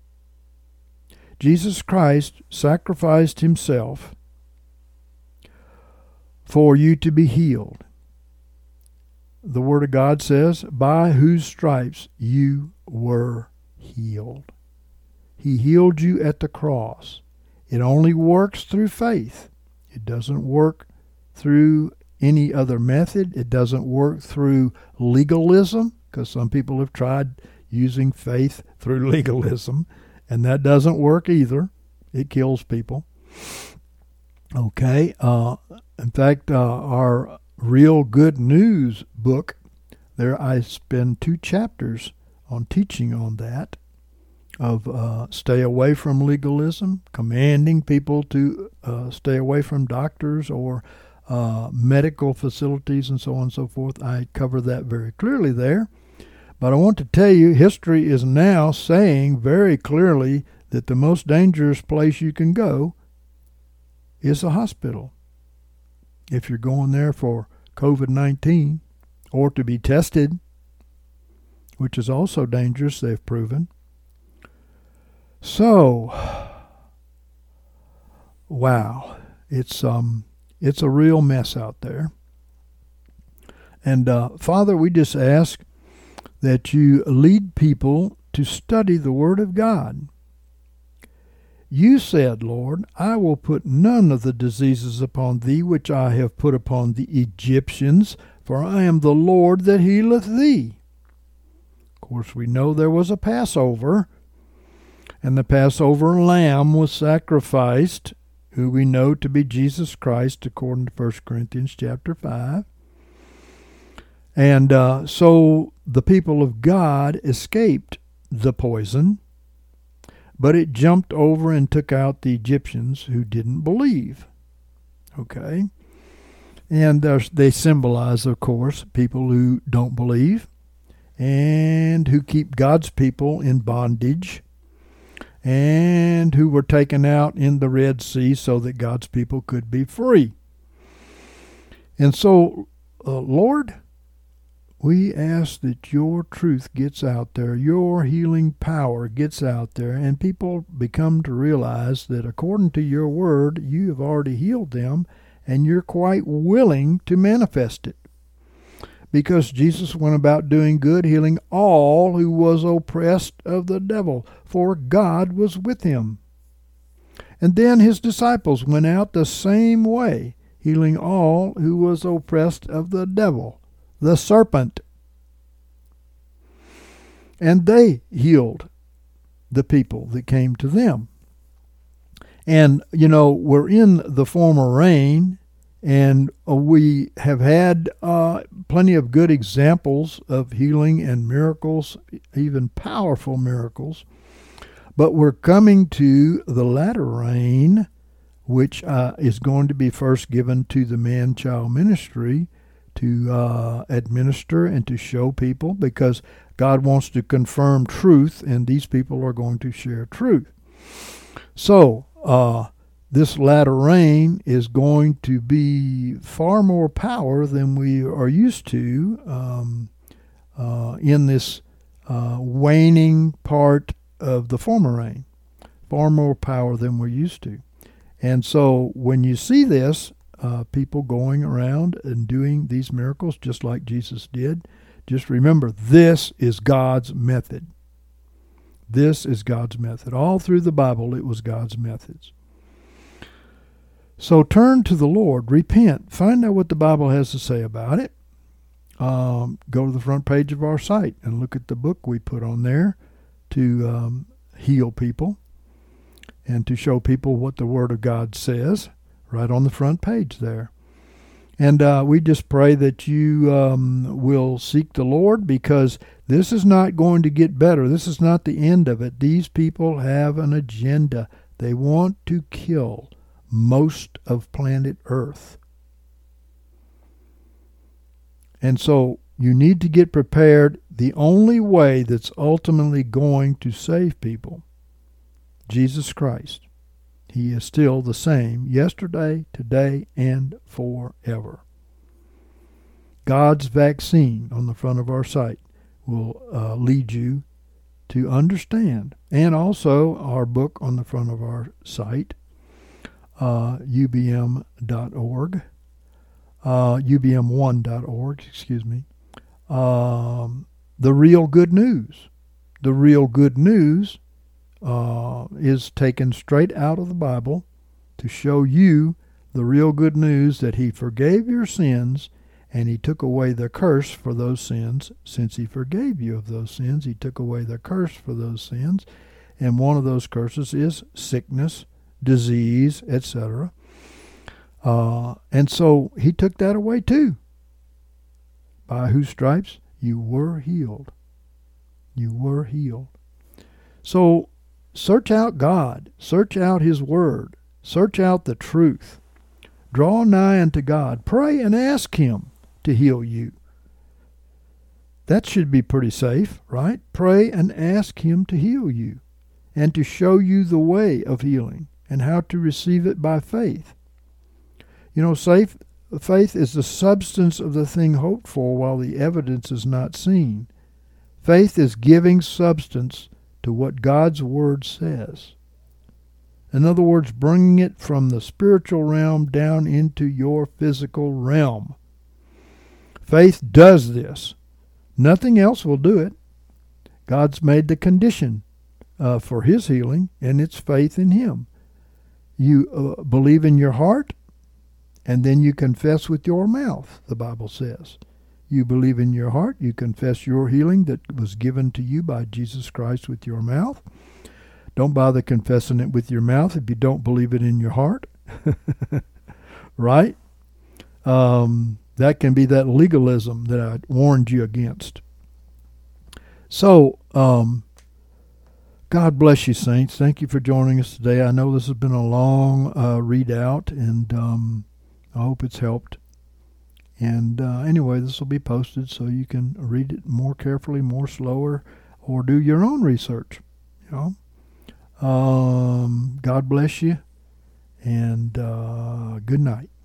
Jesus Christ sacrificed himself for you to be healed. The Word of God says, by whose stripes you were healed. He healed you at the cross. It only works through faith. It doesn't work through any other method. It doesn't work through legalism, because some people have tried using faith through legalism, and that doesn't work either. It kills people. Okay. In fact, our Real Good News book, there I spend 2 chapters on teaching on that, of stay away from legalism, commanding people to stay away from doctors or medical facilities and so on and so forth. I cover that very clearly there. But I want to tell you, history is now saying very clearly that the most dangerous place you can go is a hospital. If you're going there for COVID-19 or to be tested, which is also dangerous, they've proven. So, wow, it's a real mess out there. And Father, we just ask that you lead people to study the Word of God. You said, Lord, I will put none of the diseases upon thee which I have put upon the Egyptians, for I am the Lord that healeth thee. Of course, we know there was a Passover, and the Passover lamb was sacrificed, who we know to be Jesus Christ, according to 1 Corinthians chapter 5. And so the people of God escaped the poison, but it jumped over and took out the Egyptians who didn't believe. Okay? And they symbolize, of course, people who don't believe and who keep God's people in bondage and who were taken out in the Red Sea so that God's people could be free. And so, Lord, we ask that your truth gets out there, your healing power gets out there, and people become to realize that according to your word, you have already healed them, and you're quite willing to manifest it. Because Jesus went about doing good, healing all who was oppressed of the devil, for God was with him. And then his disciples went out the same way, healing all who was oppressed of the devil, the serpent. And they healed the people that came to them. And, we're in the former rain, and we have had plenty of good examples of healing and miracles, even powerful miracles. But we're coming to the latter rain, which is going to be first given to the man-child ministry to administer and to show people, because God wants to confirm truth, and these people are going to share truth. So, this latter rain is going to be far more power than we are used to in this waning part of the former rain. Far more power than we're used to. And so when you see this, people going around and doing these miracles just like Jesus did, just remember, this is God's method. This is God's method. All through the Bible, it was God's methods. So turn to the Lord, repent, find out what the Bible has to say about it. Go to the front page of our site and look at the book we put on there to heal people and to show people what the Word of God says. right on the front page there. And we just pray that you will seek the Lord, because this is not going to get better. This is not the end of it. These people have an agenda. They want to kill most of planet Earth. And so you need to get prepared. The only way that's ultimately going to save people, Jesus Christ. He is still the same yesterday, today, and forever. God's vaccine on the front of our site will lead you to understand. And also our book on the front of our site, ubm.org, ubm1.org, excuse me. The Real Good News. The Real Good News is taken straight out of the Bible to show you the real good news that He forgave your sins and He took away the curse for those sins. Since He forgave you of those sins, He took away the curse for those sins. And one of those curses is sickness, disease, etc. And so He took that away too. By whose stripes you were healed. You were healed. So search out God. Search out His Word. Search out the truth. Draw nigh unto God. Pray and ask Him to heal you. That should be pretty safe, right? Pray and ask Him to heal you and to show you the way of healing and how to receive it by faith. You know, faith is the substance of the thing hoped for, while the evidence is not seen. Faith is giving substance to what God's Word says. In other words, bringing it from the spiritual realm down into your physical realm. Faith does this. Nothing else will do it. God's made the condition for His healing, and it's faith in Him. You believe in your heart, and then you confess with your mouth, the Bible says. You believe in your heart, you confess your healing that was given to you by Jesus Christ with your mouth. Don't bother confessing it with your mouth if you don't believe it in your heart. Right? That can be that legalism that I warned you against. So, God bless you, saints. Thank you for joining us today. I know this has been a long readout, and I hope it's helped. And anyway, this will be posted so you can read it more carefully, more slower, or do your own research. You know, God bless you, and good night.